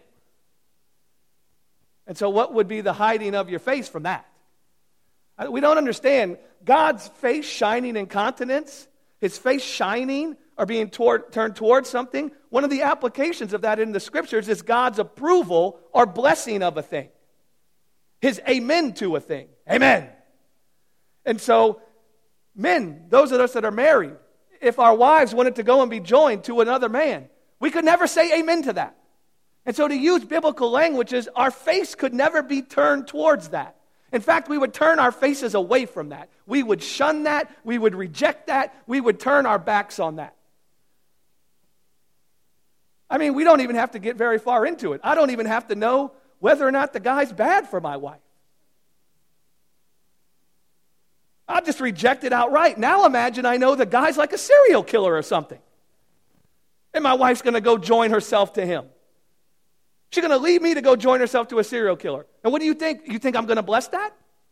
And so what would be the hiding of your face from that? We don't understand. God's face shining in countenance, his face shining or being toward, turned towards something, one of the applications of that in the Scriptures is God's approval or blessing of a thing. His amen to a thing. Amen. And so, men, those of us that are married, if our wives wanted to go and be joined to another man, we could never say amen to that. And so to use biblical languages, our face could never be turned towards that. In fact, we would turn our faces away from that. We would shun that. We would reject that. We would turn our backs on that. I mean, we don't even have to get very far into it. I don't even have to know whether or not the guy's bad for my wife. I'll just reject it outright. Now imagine I know the guy's like a serial killer or something. And my wife's going to go join herself to him. She's going to leave me to go join herself to a serial killer. And what do you think? You think I'm going to bless that?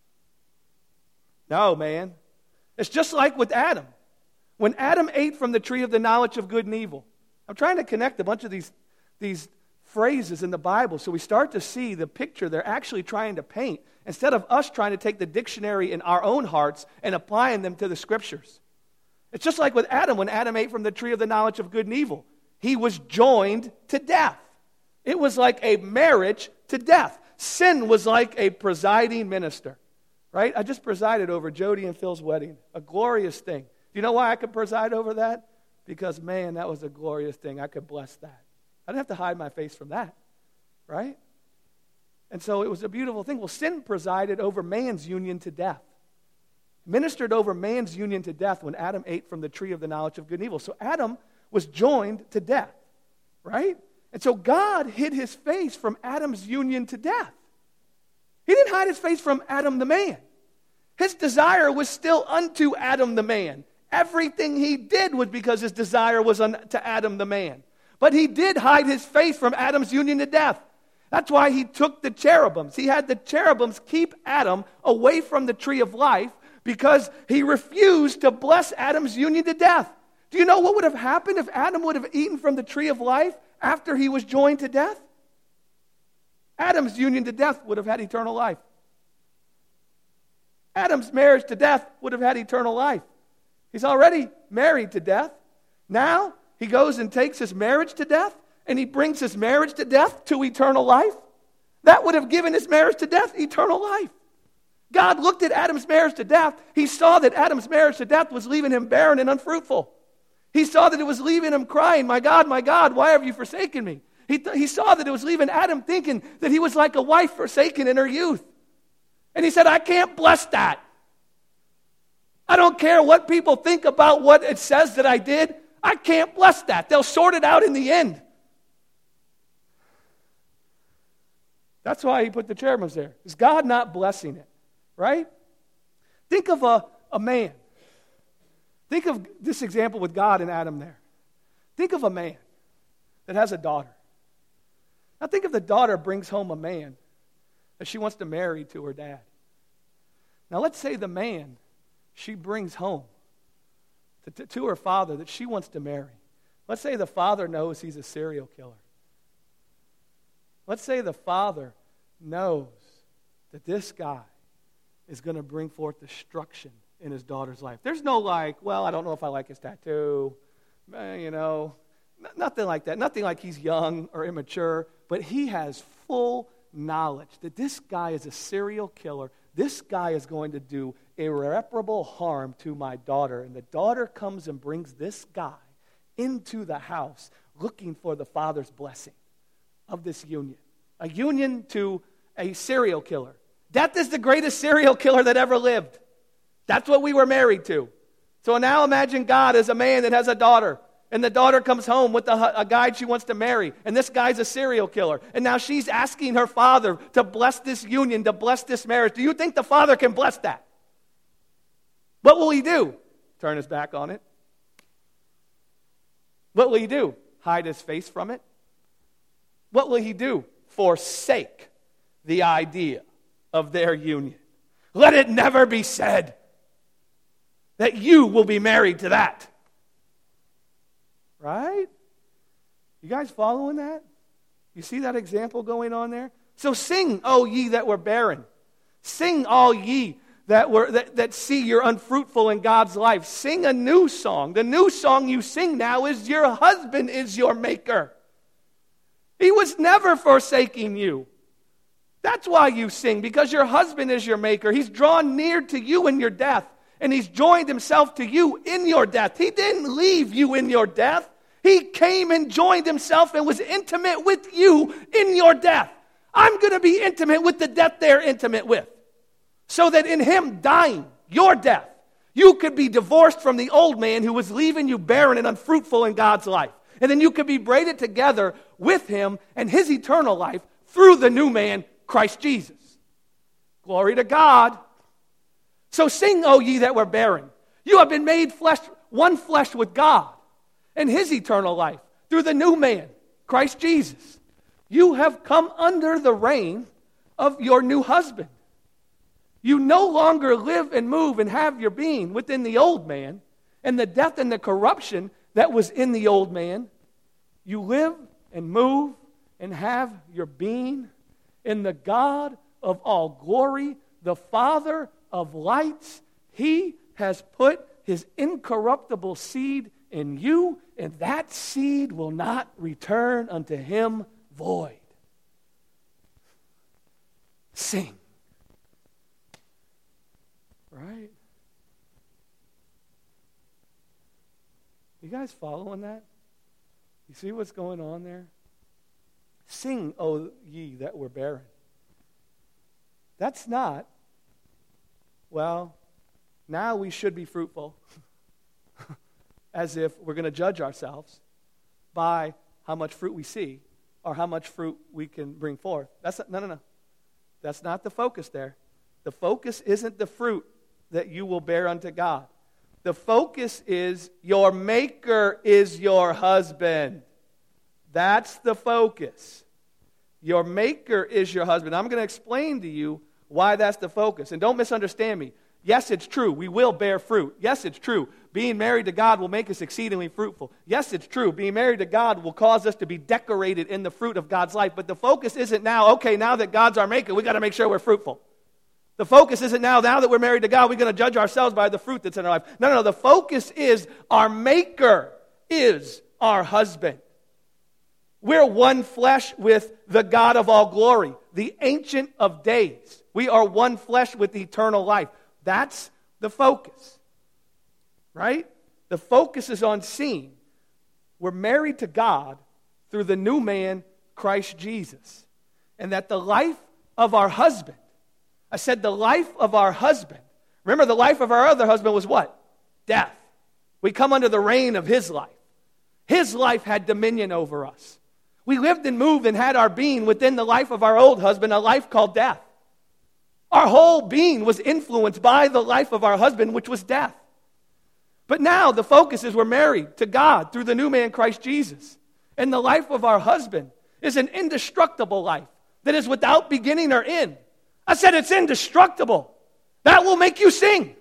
No, man. It's just like with Adam. When Adam ate from the tree of the knowledge of good and evil. I'm trying to connect a bunch of these, these phrases in the Bible so we start to see the picture they're actually trying to paint instead of us trying to take the dictionary in our own hearts and applying them to the Scriptures. It's just like with Adam when Adam ate from the tree of the knowledge of good and evil. He was joined to death. It was like a marriage to death. Sin was like a presiding minister, right? I just presided over Jody and Phil's wedding, a glorious thing. Do you know why I could preside over that? Because, man, that was a glorious thing. I could bless that. I didn't have to hide my face from that, right? And so it was a beautiful thing. Well, sin presided over man's union to death. Ministered over man's union to death when Adam ate from the tree of the knowledge of good and evil. So Adam was joined to death, right? And so God hid his face from Adam's union to death. He didn't hide his face from Adam the man. His desire was still unto Adam the man. Everything he did was because his desire was unto Adam the man. But he did hide his face from Adam's union to death. That's why he took the cherubims. He had the cherubims keep Adam away from the tree of life because he refused to bless Adam's union to death. Do you know what would have happened if Adam would have eaten from the tree of life after he was joined to death? Adam's union to death would have had eternal life. Adam's marriage to death would have had eternal life. He's already married to death. Now he goes and takes his marriage to death, and he brings his marriage to death to eternal life. That would have given his marriage to death eternal life. God looked at Adam's marriage to death. He saw that Adam's marriage to death was leaving him barren and unfruitful. He saw that it was leaving him crying, "My God, my God, why have you forsaken me?" He, th- he saw that it was leaving Adam thinking that he was like a wife forsaken in her youth. And he said, I can't bless that. I don't care what people think about what it says that I did. I can't bless that. They'll sort it out in the end. That's why he put the cherubims there. Is God not blessing it? Right? Think of a, a man. Think of this example with God and Adam there. Think of a man that has a daughter. Now think if the daughter brings home a man that she wants to marry to her dad. Now let's say the man she brings home to, to, to her father that she wants to marry. Let's say the father knows he's a serial killer. Let's say the father knows that this guy is going to bring forth destruction in his daughter's life. There's no like, well, I don't know if I like his tattoo, eh, you know, n- nothing like that. Nothing like he's young or immature, but he has full knowledge that this guy is a serial killer. This guy is going to do irreparable harm to my daughter. And the daughter comes and brings this guy into the house looking for the father's blessing of this union. A union to a serial killer. Death is the greatest serial killer that ever lived. That's what we were married to. So now imagine God as a man that has a daughter. And the daughter comes home with a, a guy she wants to marry. And this guy's a serial killer. And now she's asking her father to bless this union, to bless this marriage. Do you think the father can bless that? What will he do? Turn his back on it? What will he do? Hide his face from it? What will he do? Forsake the idea of their union. Let it never be said that you will be married to that. Right? You guys following that? You see that example going on there? So sing, O ye that were barren. Sing, all ye that were that, that see you're unfruitful in God's life. Sing a new song. The new song you sing now is your husband is your maker. He was never forsaking you. That's why you sing, because your husband is your maker. He's drawn near to you in your death, and he's joined himself to you in your death. He didn't leave you in your death. He came and joined himself and was intimate with you in your death. I'm going to be intimate with the death they're intimate with, so that in him dying, your death, you could be divorced from the old man who was leaving you barren and unfruitful in God's life. And then you could be braided together with him and his eternal life through the new man, Christ Jesus. Glory to God. So sing, O ye that were barren. You have been made flesh, one flesh with God and his eternal life through the new man, Christ Jesus. You have come under the reign of your new husband. You no longer live and move and have your being within the old man and the death and the corruption that was in the old man. You live and move and have your being in the God of all glory, the Father of lights. He has put his incorruptible seed in you, and that seed will not return unto him void. Sing. Right? You guys following that? You see what's going on there? Sing, O ye that were barren. That's not, well, now we should be fruitful, as if we're going to judge ourselves by how much fruit we see or how much fruit we can bring forth. That's not, no, no, no. That's not the focus there. The focus isn't the fruit that you will bear unto God. The focus is your maker is your husband. That's the focus. Your maker is your husband. I'm going to explain to you why that's the focus. And don't misunderstand me. Yes, it's true. We will bear fruit. Yes, it's true. Being married to God will make us exceedingly fruitful. Yes, it's true. Being married to God will cause us to be decorated in the fruit of God's life. But the focus isn't now, okay, now that God's our maker, we got to make sure we're fruitful. The focus isn't now, now that we're married to God, we're going to judge ourselves by the fruit that's in our life. No, no, no. The focus is our maker is our husband. We're one flesh with the God of all glory, the Ancient of Days. We are one flesh with eternal life. That's the focus, right? The focus is on seeing we're married to God through the new man, Christ Jesus. And that the life of our husband, I said the life of our husband, remember the life of our other husband was what? Death. We come under the reign of his life. His life had dominion over us. We lived and moved and had our being within the life of our old husband, a life called death. Our whole being was influenced by the life of our husband, which was death. But now the focus is we're married to God through the new man, Christ Jesus. And the life of our husband is an indestructible life that is without beginning or end. I said it's indestructible. That will make you sing.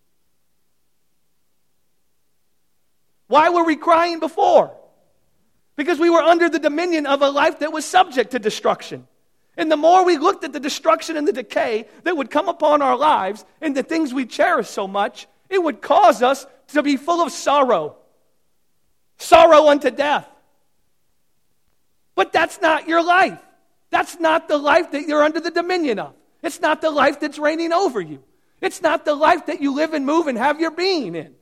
Why were we crying before? Because we were under the dominion of a life that was subject to destruction. And the more we looked at the destruction and the decay that would come upon our lives and the things we cherish so much, it would cause us to be full of sorrow. Sorrow unto death. But that's not your life. That's not the life that you're under the dominion of. It's not the life that's reigning over you. It's not the life that you live and move and have your being in.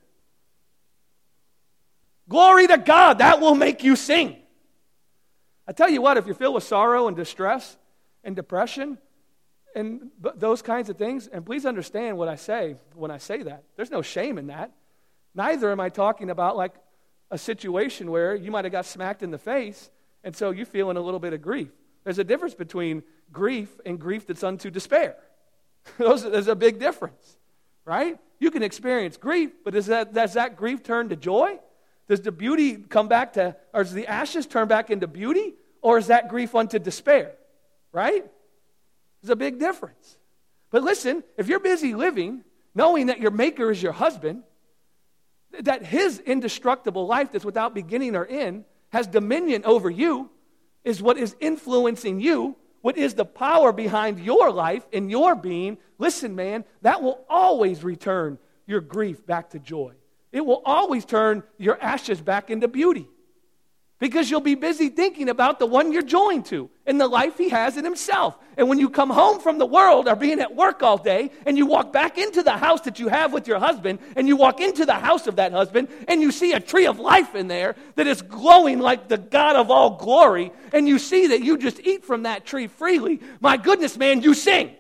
Glory to God, that will make you sing. I tell you what, if you're filled with sorrow and distress and depression and b- those kinds of things, and please understand what I say when I say that. There's no shame in that. Neither am I talking about like a situation where you might have got smacked in the face and so you're feeling a little bit of grief. There's a difference between grief and grief that's unto despair. Those, there's a big difference, right? You can experience grief, but does that, does that grief turn to joy? Does the beauty come back to, or does the ashes turn back into beauty? Or is that grief unto despair, right? There's a big difference. But listen, if you're busy living, knowing that your maker is your husband, that his indestructible life that's without beginning or end has dominion over you, is what is influencing you, what is the power behind your life and your being, listen, man, that will always return your grief back to joy. It will always turn your ashes back into beauty. Because you'll be busy thinking about the one you're joined to and the life he has in himself. And when you come home from the world or being at work all day and you walk back into the house that you have with your husband and you walk into the house of that husband and you see a tree of life in there that is glowing like the God of all glory and you see that you just eat from that tree freely, my goodness, man, you sing.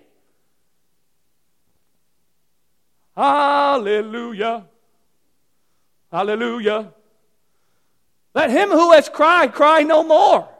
Hallelujah. Hallelujah. Let him who has cried, cry no more.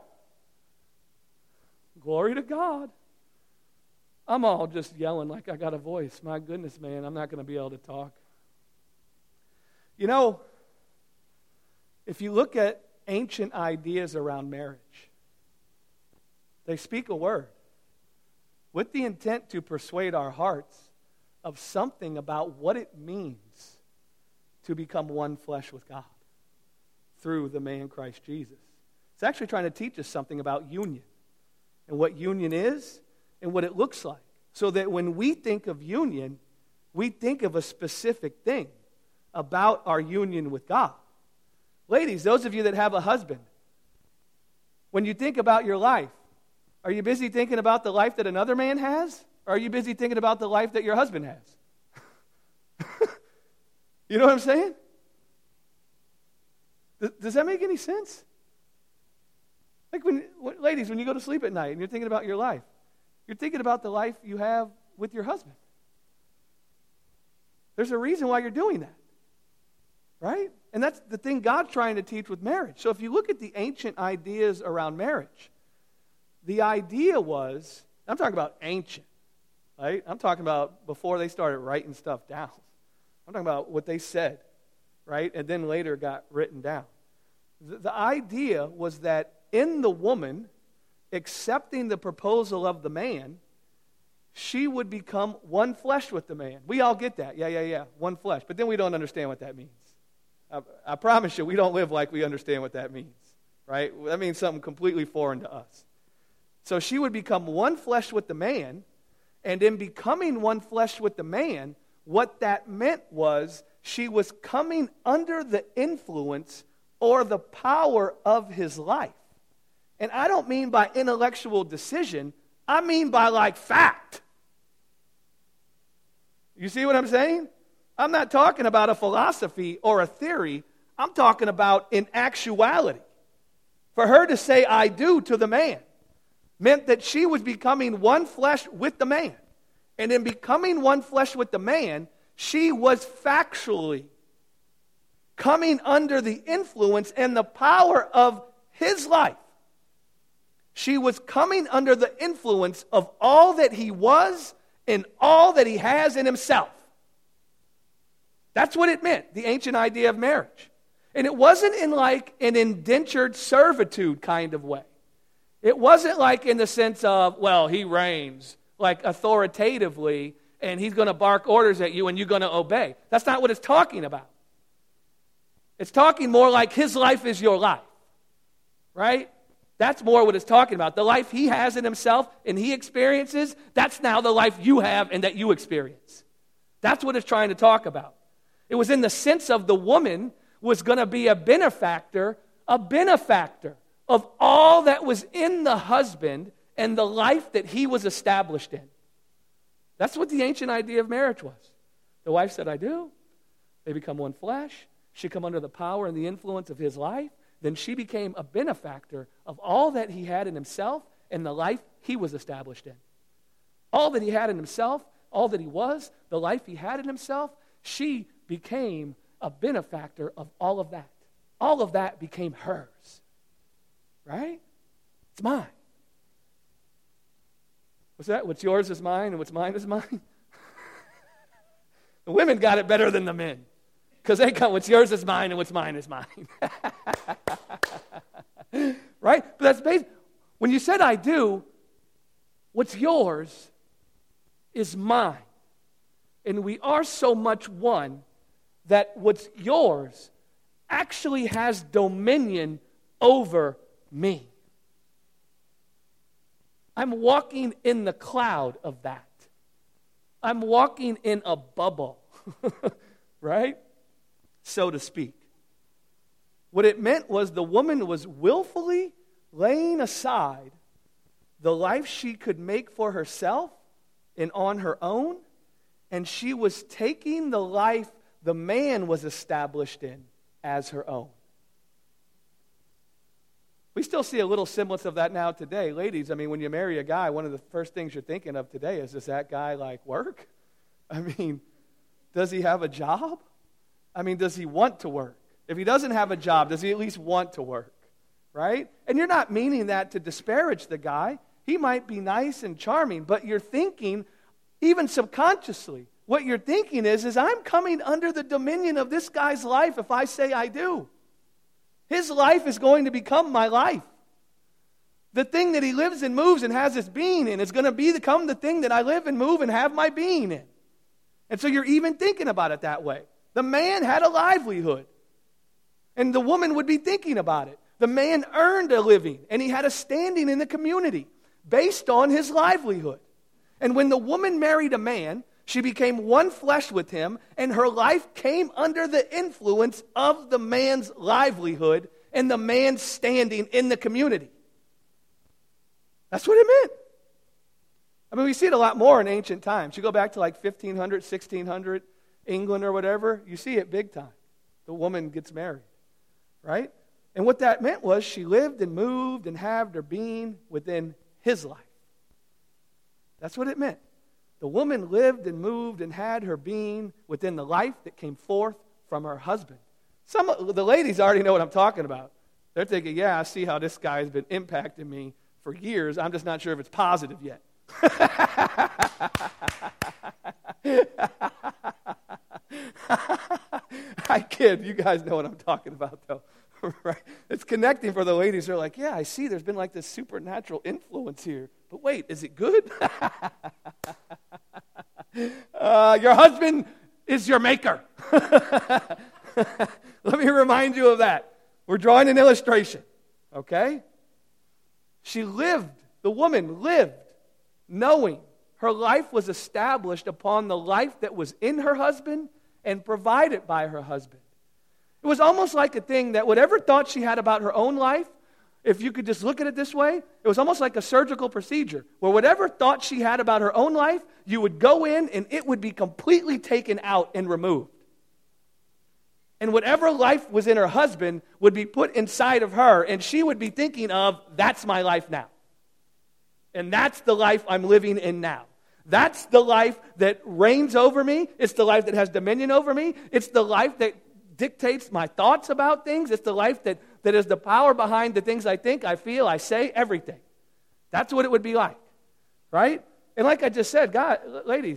Glory to God. I'm all just yelling like I got a voice. My goodness, man, I'm not going to be able to talk. You know, if you look at ancient ideas around marriage, they speak a word with the intent to persuade our hearts of something about what it means to become one flesh with God through the man Christ Jesus. It's actually trying to teach us something about union and what union is and what it looks like. So that when we think of union, we think of a specific thing about our union with God. Ladies, those of you that have a husband, when you think about your life, are you busy thinking about the life that another man has? Or are you busy thinking about the life that your husband has? You know what I'm saying? Does that make any sense? Like when, when, ladies, when you go to sleep at night and you're thinking about your life, you're thinking about the life you have with your husband. There's a reason why you're doing that, right? And that's the thing God's trying to teach with marriage. So if you look at the ancient ideas around marriage, the idea was, I'm talking about ancient, right? I'm talking about before they started writing stuff down. I'm talking about what they said, right? And then later got written down. The, the idea was that in the woman accepting the proposal of the man, she would become one flesh with the man. We all get that. Yeah, yeah, yeah. One flesh. But then we don't understand what that means. I, I promise you, we don't live like we understand what that means, right? That means something completely foreign to us. So she would become one flesh with the man, and in becoming one flesh with the man, what that meant was she was coming under the influence or the power of his life. And I don't mean by intellectual decision, I mean by like fact. You see what I'm saying? I'm not talking about a philosophy or a theory. I'm talking about in actuality. For her to say I do to the man meant that she was becoming one flesh with the man. And in becoming one flesh with the man, she was factually coming under the influence and the power of his life. She was coming under the influence of all that he was and all that he has in himself. That's what it meant, the ancient idea of marriage. And it wasn't in like an indentured servitude kind of way. It wasn't like in the sense of, well, he reigns, like authoritatively, and he's going to bark orders at you and you're going to obey. That's not what it's talking about. It's talking more like his life is your life, right? That's more what it's talking about. The life he has in himself and he experiences, that's now the life you have and that you experience. That's what it's trying to talk about. It was in the sense of the woman was going to be a benefactor, a benefactor of all that was in the husband and the life that he was established in. That's what the ancient idea of marriage was. The wife said, I do. They become one flesh. She come under the power and the influence of his life. Then she became a benefactor of all that he had in himself and the life he was established in. All that he had in himself, all that he was, the life he had in himself, she became a benefactor of all of that. All of that became hers. Right? It's mine. What's that? What's yours is mine and what's mine is mine? The women got it better than the men. Because they come, what's yours is mine and what's mine is mine. Right? But that's basically, when you said I do, what's yours is mine. And we are so much one that what's yours actually has dominion over me. I'm walking in the cloud of that. I'm walking in a bubble, right? So to speak. What it meant was the woman was willfully laying aside the life she could make for herself and on her own, and she was taking the life the man was established in as her own. We still see a little semblance of that now today. Ladies, I mean, when you marry a guy, one of the first things you're thinking of today is, does that guy like work? I mean, does he have a job? I mean, does he want to work? If he doesn't have a job, does he at least want to work? Right? And you're not meaning that to disparage the guy. He might be nice and charming, but you're thinking, even subconsciously, what you're thinking is, is I'm coming under the dominion of this guy's life if I say I do. His life is going to become my life. The thing that he lives and moves and has his being in is going to become the thing that I live and move and have my being in. And so you're even thinking about it that way. The man had a livelihood. And the woman would be thinking about it. The man earned a living and he had a standing in the community based on his livelihood. And when the woman married a man, she became one flesh with him, and her life came under the influence of the man's livelihood and the man's standing in the community. That's what it meant. I mean, we see it a lot more in ancient times. You go back to like fifteen hundred, sixteen hundred, England or whatever, you see it big time. The woman gets married, right? And what that meant was she lived and moved and had her being within his life. That's what it meant. The woman lived and moved and had her being within the life that came forth from her husband. Some of the ladies already know what I'm talking about. They're thinking, yeah, I see how this guy has been impacting me for years. I'm just not sure if it's positive yet. I kid. You guys know what I'm talking about, though. Right? It's connecting for the ladies. They're like, yeah, I see there's been like this supernatural influence here. But wait, is it good? uh, your husband is your maker. Let me remind you of that. We're drawing an illustration, okay? She lived, the woman lived, knowing her life was established upon the life that was in her husband and provided by her husband. It was almost like a thing that whatever thought she had about her own life, if you could just look at it this way, it was almost like a surgical procedure where whatever thought she had about her own life, you would go in and it would be completely taken out and removed. And whatever life was in her husband would be put inside of her, and she would be thinking of, that's my life now. And that's the life I'm living in now. That's the life that reigns over me. It's the life that has dominion over me. It's the life that dictates my thoughts about things. It's the life that, that is the power behind the things I think, I feel, I say, everything. That's what it would be like, right? And like I just said, God, ladies,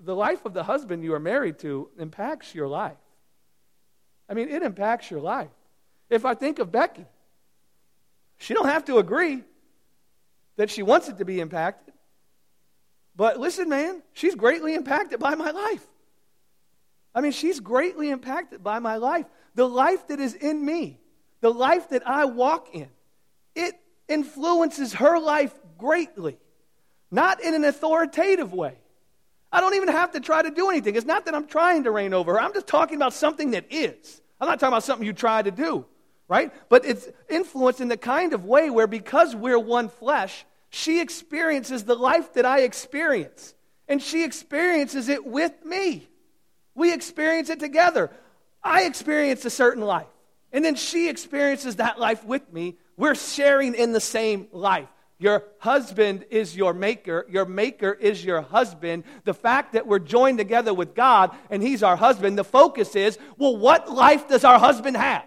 the life of the husband you are married to impacts your life. I mean, it impacts your life. If I think of Becky, she don't have to agree that she wants it to be impacted. But listen, man, she's greatly impacted by my life. I mean, she's greatly impacted by my life. The life that is in me, the life that I walk in, it influences her life greatly. Not in an authoritative way. I don't even have to try to do anything. It's not that I'm trying to reign over her. I'm just talking about something that is. I'm not talking about something you try to do, right? But it's influenced in the kind of way where because we're one flesh, she experiences the life that I experience. And she experiences it with me. We experience it together. I experience a certain life. And then she experiences that life with me. We're sharing in the same life. Your husband is your maker. Your maker is your husband. The fact that we're joined together with God and he's our husband, the focus is, well, what life does our husband have?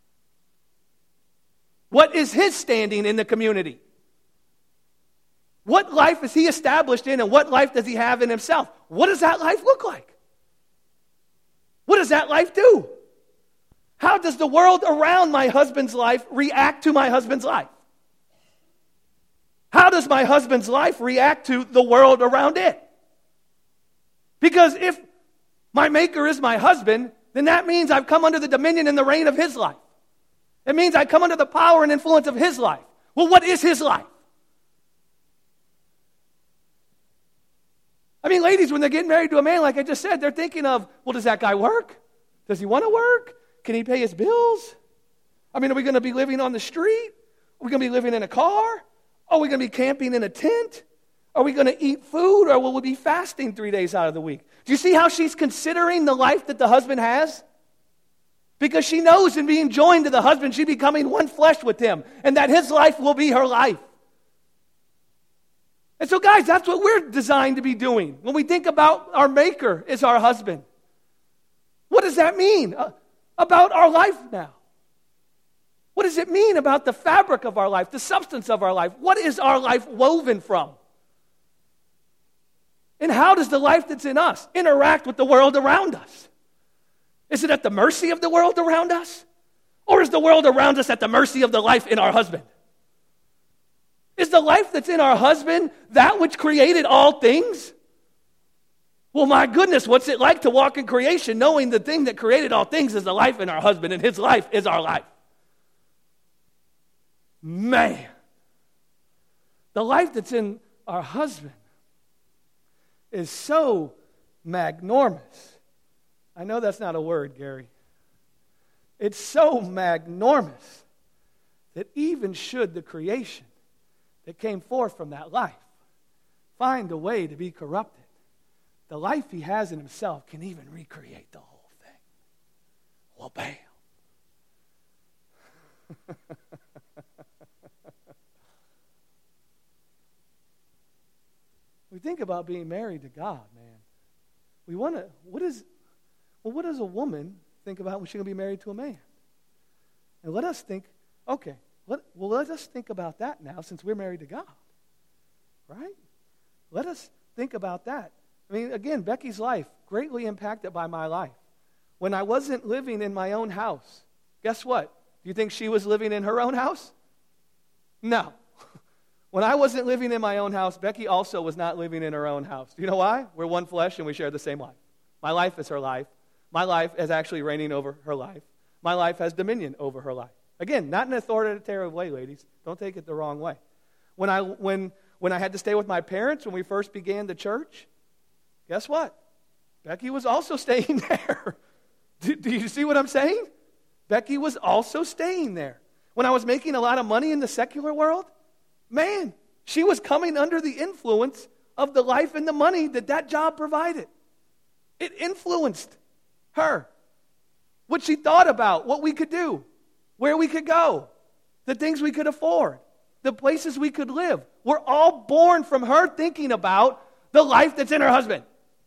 What is his standing in the community? What life is he established in and what life does he have in himself? What does that life look like? What does that life do? How does the world around my husband's life react to my husband's life? How does my husband's life react to the world around it? Because if my maker is my husband, then that means I've come under the dominion and the reign of his life. It means I come under the power and influence of his life. Well, what is his life? I mean, ladies, when they're getting married to a man, like I just said, they're thinking of, well, does that guy work? Does he want to work? Can he pay his bills? I mean, are we going to be living on the street? Are we going to be living in a car? Are we going to be camping in a tent? Are we going to eat food, or will we be fasting three days out of the week? Do you see how she's considering the life that the husband has? Because she knows in being joined to the husband, she's becoming one flesh with him, and that his life will be her life. And so, guys, that's what we're designed to be doing when we think about our maker as our husband. What does that mean uh, about our life now? What does it mean about the fabric of our life, the substance of our life? What is our life woven from? And how does the life that's in us interact with the world around us? Is it at the mercy of the world around us? Or is the world around us at the mercy of the life in our husband? Is the life that's in our husband that which created all things? Well, my goodness, what's it like to walk in creation knowing the thing that created all things is the life in our husband and his life is our life? Man, the life that's in our husband is so magnormous. I know that's not a word, Gary. It's so magnormous that even should the creation that came forth from that life find a way to be corrupted, the life he has in himself can even recreate the whole thing. Well, bam. We think about being married to God, man. We want to, what is, well, what does a woman think about when she's going to be married to a man? And let us think, okay, let, well, let us think about that now since we're married to God, right? Let us think about that. I mean, again, Becky's life, greatly impacted by my life. When I wasn't living in my own house, guess what? Do you think she was living in her own house? No. When I wasn't living in my own house, Becky also was not living in her own house. Do you know why? We're one flesh and we share the same life. My life is her life. My life is actually reigning over her life. My life has dominion over her life. Again, not in an authoritative way, ladies. Don't take it the wrong way. When I, when, when I had to stay with my parents when we first began the church, guess what? Becky was also staying there. do, do you see what I'm saying? Becky was also staying there. When I was making a lot of money in the secular world, man, she was coming under the influence of the life and the money that that job provided. It influenced her. What she thought about, what we could do, where we could go, the things we could afford, the places we could live. We're all born from her thinking about the life that's in her husband.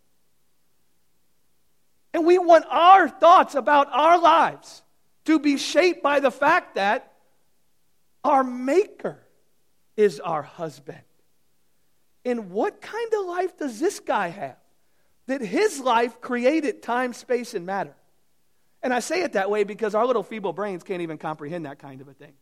And we want our thoughts about our lives to be shaped by the fact that our maker is our husband. And what kind of life does this guy have that his life created time, space, and matter. And I say it that way because our little feeble brains can't even comprehend that kind of a thing.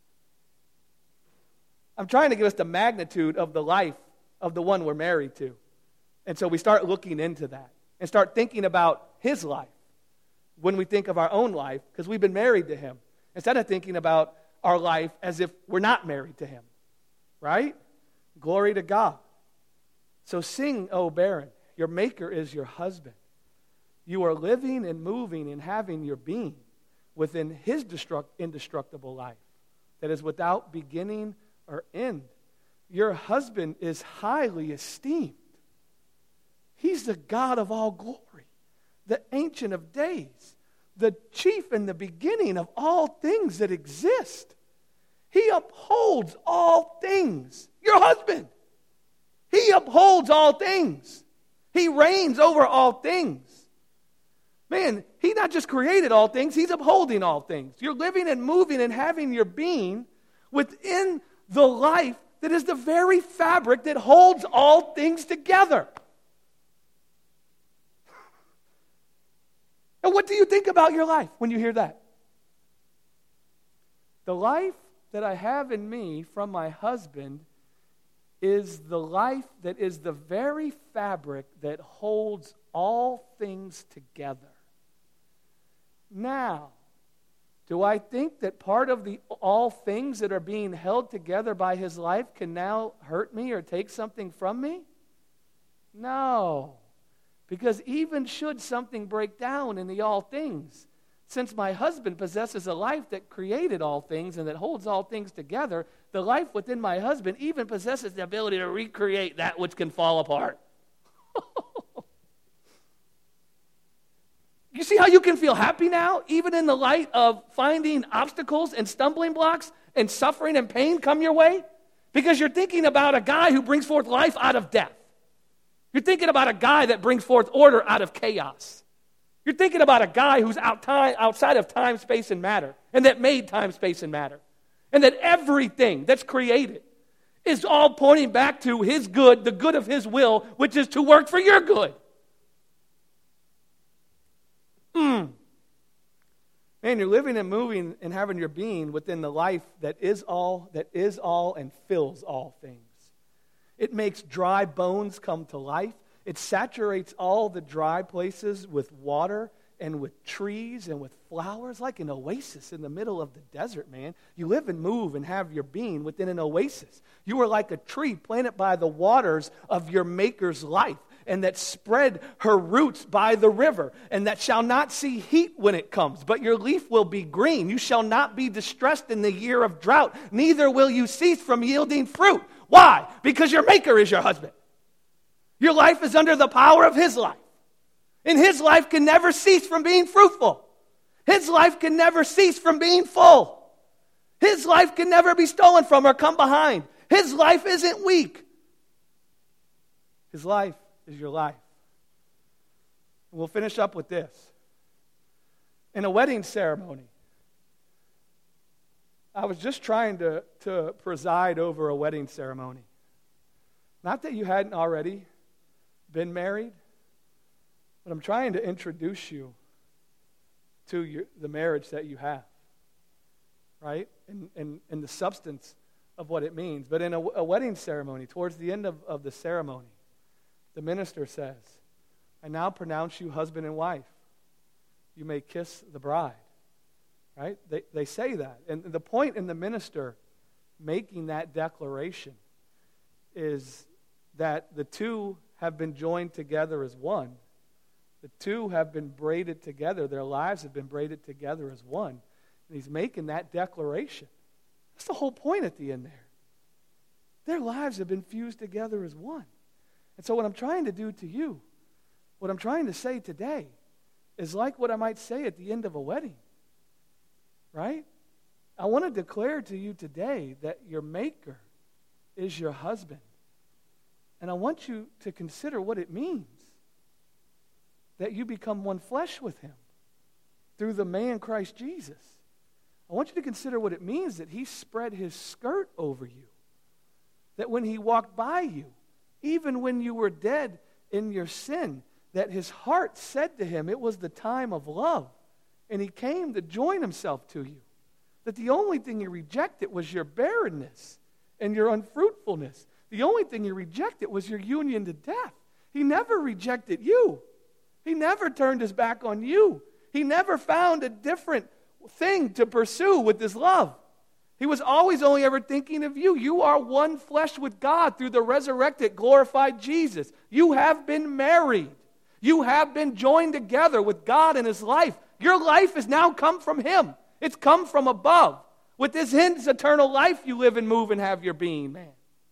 I'm trying to give us the magnitude of the life of the one we're married to. And so we start looking into that and start thinking about his life when we think of our own life, because we've been married to him, instead of thinking about our life as if we're not married to him. Right? Glory to God. So sing, O barren, your maker is your husband. You are living and moving and having your being within his destruct, indestructible life that is without beginning or end. Your husband is highly esteemed. He's the God of all glory, the Ancient of Days, the chief and the beginning of all things that exist. He upholds all things. Your husband. He upholds all things. He reigns over all things. Man, he not just created all things, he's upholding all things. You're living and moving and having your being within the life that is the very fabric that holds all things together. And what do you think about your life when you hear that? The life that I have in me from my husband is the life that is the very fabric that holds all things together. Now, do I think that part of the all things that are being held together by his life can now hurt me or take something from me? No. Because even should something break down in the all things, since my husband possesses a life that created all things and that holds all things together, the life within my husband even possesses the ability to recreate that which can fall apart. You see how you can feel happy now, even in the light of finding obstacles and stumbling blocks and suffering and pain come your way? Because you're thinking about a guy who brings forth life out of death. You're thinking about a guy that brings forth order out of chaos. You're thinking about a guy who's out time, outside of time, space, and matter, and that made time, space, and matter. And that everything that's created is all pointing back to his good, the good of his will, which is to work for your good. Mm. Man, you're living and moving and having your being within the life that is all, that is all, and fills all things. It makes dry bones come to life. It saturates all the dry places with water and with trees and with flowers, like an oasis in the middle of the desert, man. You live and move and have your being within an oasis. You are like a tree planted by the waters of your Maker's life, and that spread her roots by the river, and that shall not see heat when it comes, but your leaf will be green. You shall not be distressed in the year of drought, neither will you cease from yielding fruit. Why? Because your Maker is your husband. Your life is under the power of his life. And his life can never cease from being fruitful. His life can never cease from being full. His life can never be stolen from or come behind. His life isn't weak. His life is your life. We'll finish up with this. In a wedding ceremony, I was just trying to, to preside over a wedding ceremony. Not that you hadn't already been married, but I'm trying to introduce you to your, the marriage that you have, right? And, and, and the substance of what it means. But in a, a wedding ceremony, towards the end of, of the ceremony, the minister says, I now pronounce you husband and wife. You may kiss the bride. Right? They, they say that. And the point in the minister making that declaration is that the two have been joined together as one. The two have been braided together. Their lives have been braided together as one. And he's making that declaration. That's the whole point at the end there. Their lives have been fused together as one. And so what I'm trying to do to you, what I'm trying to say today, is like what I might say at the end of a wedding. Right? I want to declare to you today that your Maker is your husband. And I want you to consider what it means that you become one flesh with him through the man Christ Jesus. I want you to consider what it means that he spread his skirt over you. That when he walked by you, even when you were dead in your sin, that his heart said to him it was the time of love, and he came to join himself to you. That the only thing he rejected was your barrenness and your unfruitfulness. The only thing he rejected was your union to death. He never rejected you. He never turned his back on you. He never found a different thing to pursue with his love. He was always only ever thinking of you. You are one flesh with God through the resurrected, glorified Jesus. You have been married. You have been joined together with God in his life. Your life has now come from him. It's come from above. With this his eternal life you live and move and have your being, man.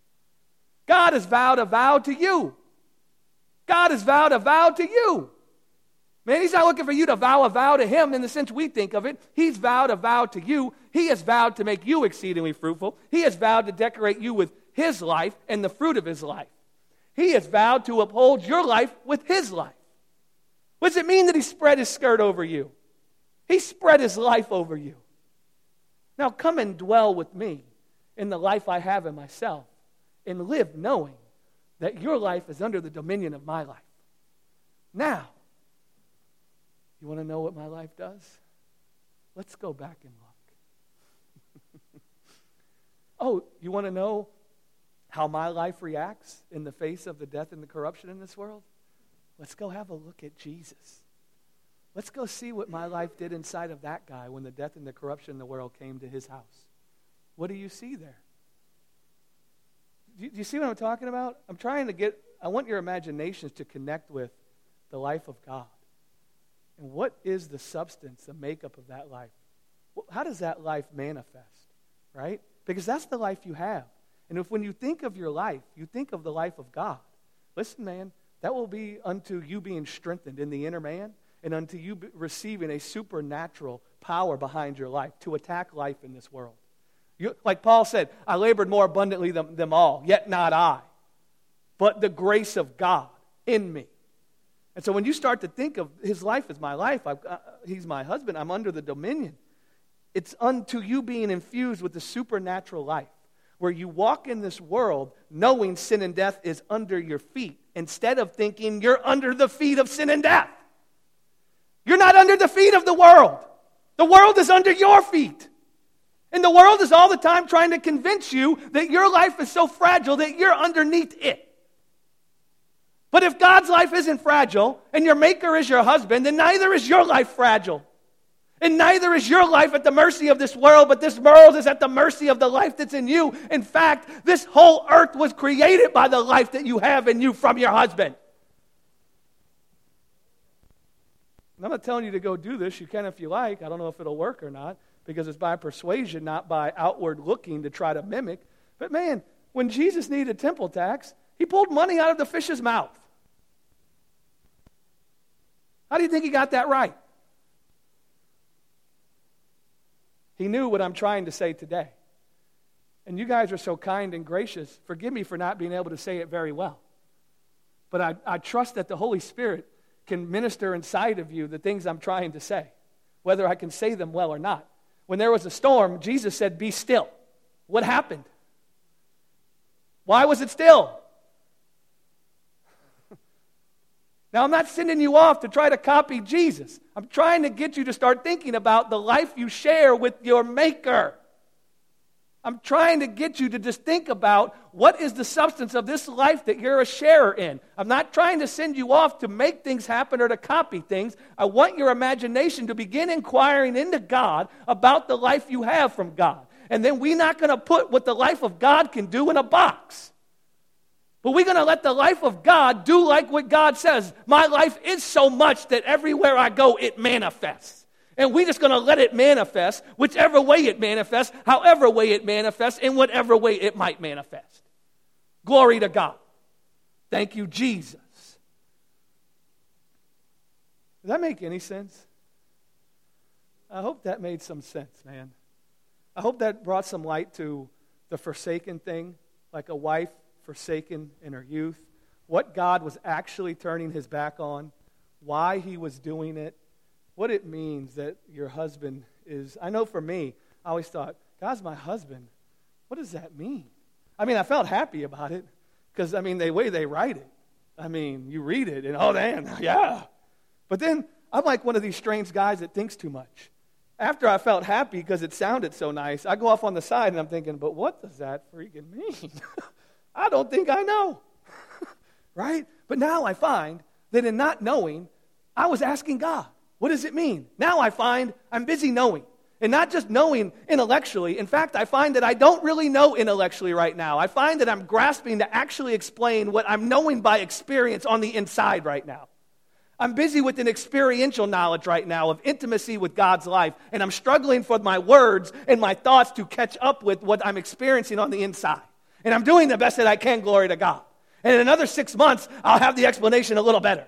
God has vowed a vow to you. God has vowed a vow to you. Man, he's not looking for you to vow a vow to him in the sense we think of it. He's vowed a vow to you. He has vowed to make you exceedingly fruitful. He has vowed to decorate you with his life and the fruit of his life. He has vowed to uphold your life with his life. What does it mean that he spread his skirt over you? He spread his life over you. Now come and dwell with me in the life I have in myself and live knowing that your life is under the dominion of my life. Now, you want to know what my life does? Let's go back and look. Oh, you want to know how my life reacts in the face of the death and the corruption in this world? Let's go have a look at Jesus. Let's go see what my life did inside of that guy when the death and the corruption in the world came to his house. What do you see there? Do you, do you see what I'm talking about? I'm trying to get, I want your imaginations to connect with the life of God. And what is the substance, the makeup of that life? How does that life manifest, right? Because that's the life you have. And if when you think of your life, you think of the life of God, listen, man, that will be unto you being strengthened in the inner man and unto you receiving a supernatural power behind your life to attack life in this world. You, like Paul said, I labored more abundantly than them all, yet not I, but the grace of God in me. And so when you start to think of his life as my life, I've, uh, he's my husband, I'm under the dominion. It's unto you being infused with the supernatural life where you walk in this world knowing sin and death is under your feet instead of thinking you're under the feet of sin and death. You're not under the feet of the world. The world is under your feet. And the world is all the time trying to convince you that your life is so fragile that you're underneath it. But if God's life isn't fragile and your maker is your husband, then neither is your life fragile. And neither is your life at the mercy of this world, but this world is at the mercy of the life that's in you. In fact, this whole earth was created by the life that you have in you from your husband. And I'm not telling you to go do this. You can if you like. I don't know if it'll work or not, because it's by persuasion, not by outward looking to try to mimic. But man, when Jesus needed a temple tax, he pulled money out of the fish's mouth. How do you think he got that right? He knew what I'm trying to say today. And you guys are so kind and gracious. Forgive me for not being able to say it very well. But I, I trust that the Holy Spirit can minister inside of you the things I'm trying to say, whether I can say them well or not. When there was a storm, Jesus said, "Be still." What happened? Why was it still? Now, I'm not sending you off to try to copy Jesus. I'm trying to get you to start thinking about the life you share with your Maker. I'm trying to get you to just think about what is the substance of this life that you're a sharer in. I'm not trying to send you off to make things happen or to copy things. I want your imagination to begin inquiring into God about the life you have from God. And then we're not going to put what the life of God can do in a box. But we're going to let the life of God do like what God says. My life is so much that everywhere I go, it manifests. And we're just going to let it manifest, whichever way it manifests, however way it manifests, in whatever way it might manifest. Glory to God. Thank you, Jesus. Does that make any sense? I hope that made some sense, man. I hope that brought some light to the forsaken thing, like a wife forsaken in her youth, what God was actually turning his back on, why he was doing it, what it means that your husband is. I know for me, I always thought, God's my husband. What does that mean? I mean, I felt happy about it because, I mean, the way they write it, I mean, you read it and, oh, man, yeah. But then I'm like one of these strange guys that thinks too much. After I felt happy because it sounded so nice, I go off on the side and I'm thinking, but what does that freaking mean? I don't think I know. Right? But now I find that in not knowing, I was asking God, what does it mean? Now I find I'm busy knowing. And not just knowing intellectually. In fact, I find that I don't really know intellectually right now. I find that I'm grasping to actually explain what I'm knowing by experience on the inside right now. I'm busy with an experiential knowledge right now of intimacy with God's life. And I'm struggling for my words and my thoughts to catch up with what I'm experiencing on the inside. And I'm doing the best that I can, glory to God. And in another six months, I'll have the explanation a little better.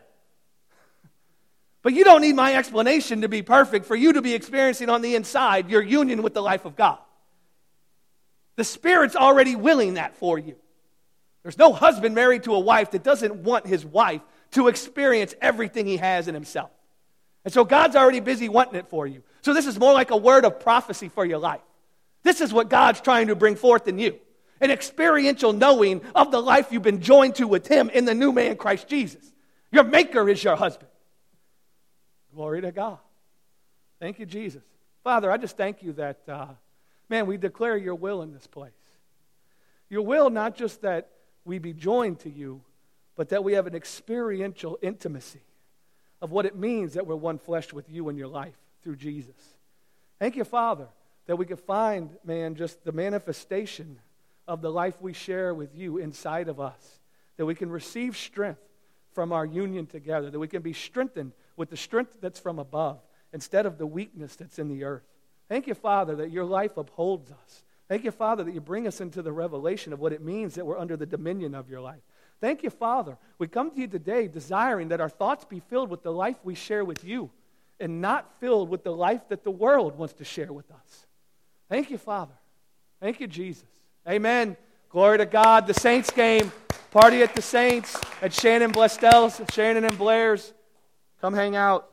But you don't need my explanation to be perfect for you to be experiencing on the inside your union with the life of God. The Spirit's already willing that for you. There's no husband married to a wife that doesn't want his wife to experience everything he has in himself. And so God's already busy wanting it for you. So this is more like a word of prophecy for your life. This is what God's trying to bring forth in you. An experiential knowing of the life you've been joined to with him in the new man, Christ Jesus. Your maker is your husband. Glory to God. Thank you, Jesus. Father, I just thank you that, uh, man, we declare your will in this place. Your will, not just that we be joined to you, but that we have an experiential intimacy of what it means that we're one flesh with you in your life through Jesus. Thank you, Father, that we can find, man, just the manifestation of the life we share with you inside of us, that we can receive strength from our union together, that we can be strengthened with the strength that's from above instead of the weakness that's in the earth. Thank you, Father, that your life upholds us. Thank you, Father, that you bring us into the revelation of what it means that we're under the dominion of your life. Thank you, Father. We come to you today desiring that our thoughts be filled with the life we share with you and not filled with the life that the world wants to share with us. Thank you, Father. Thank you, Jesus. Amen. Glory to God. The Saints game. Party at the Saints at Shannon Blestel's, Shannon and Blair's. Come hang out.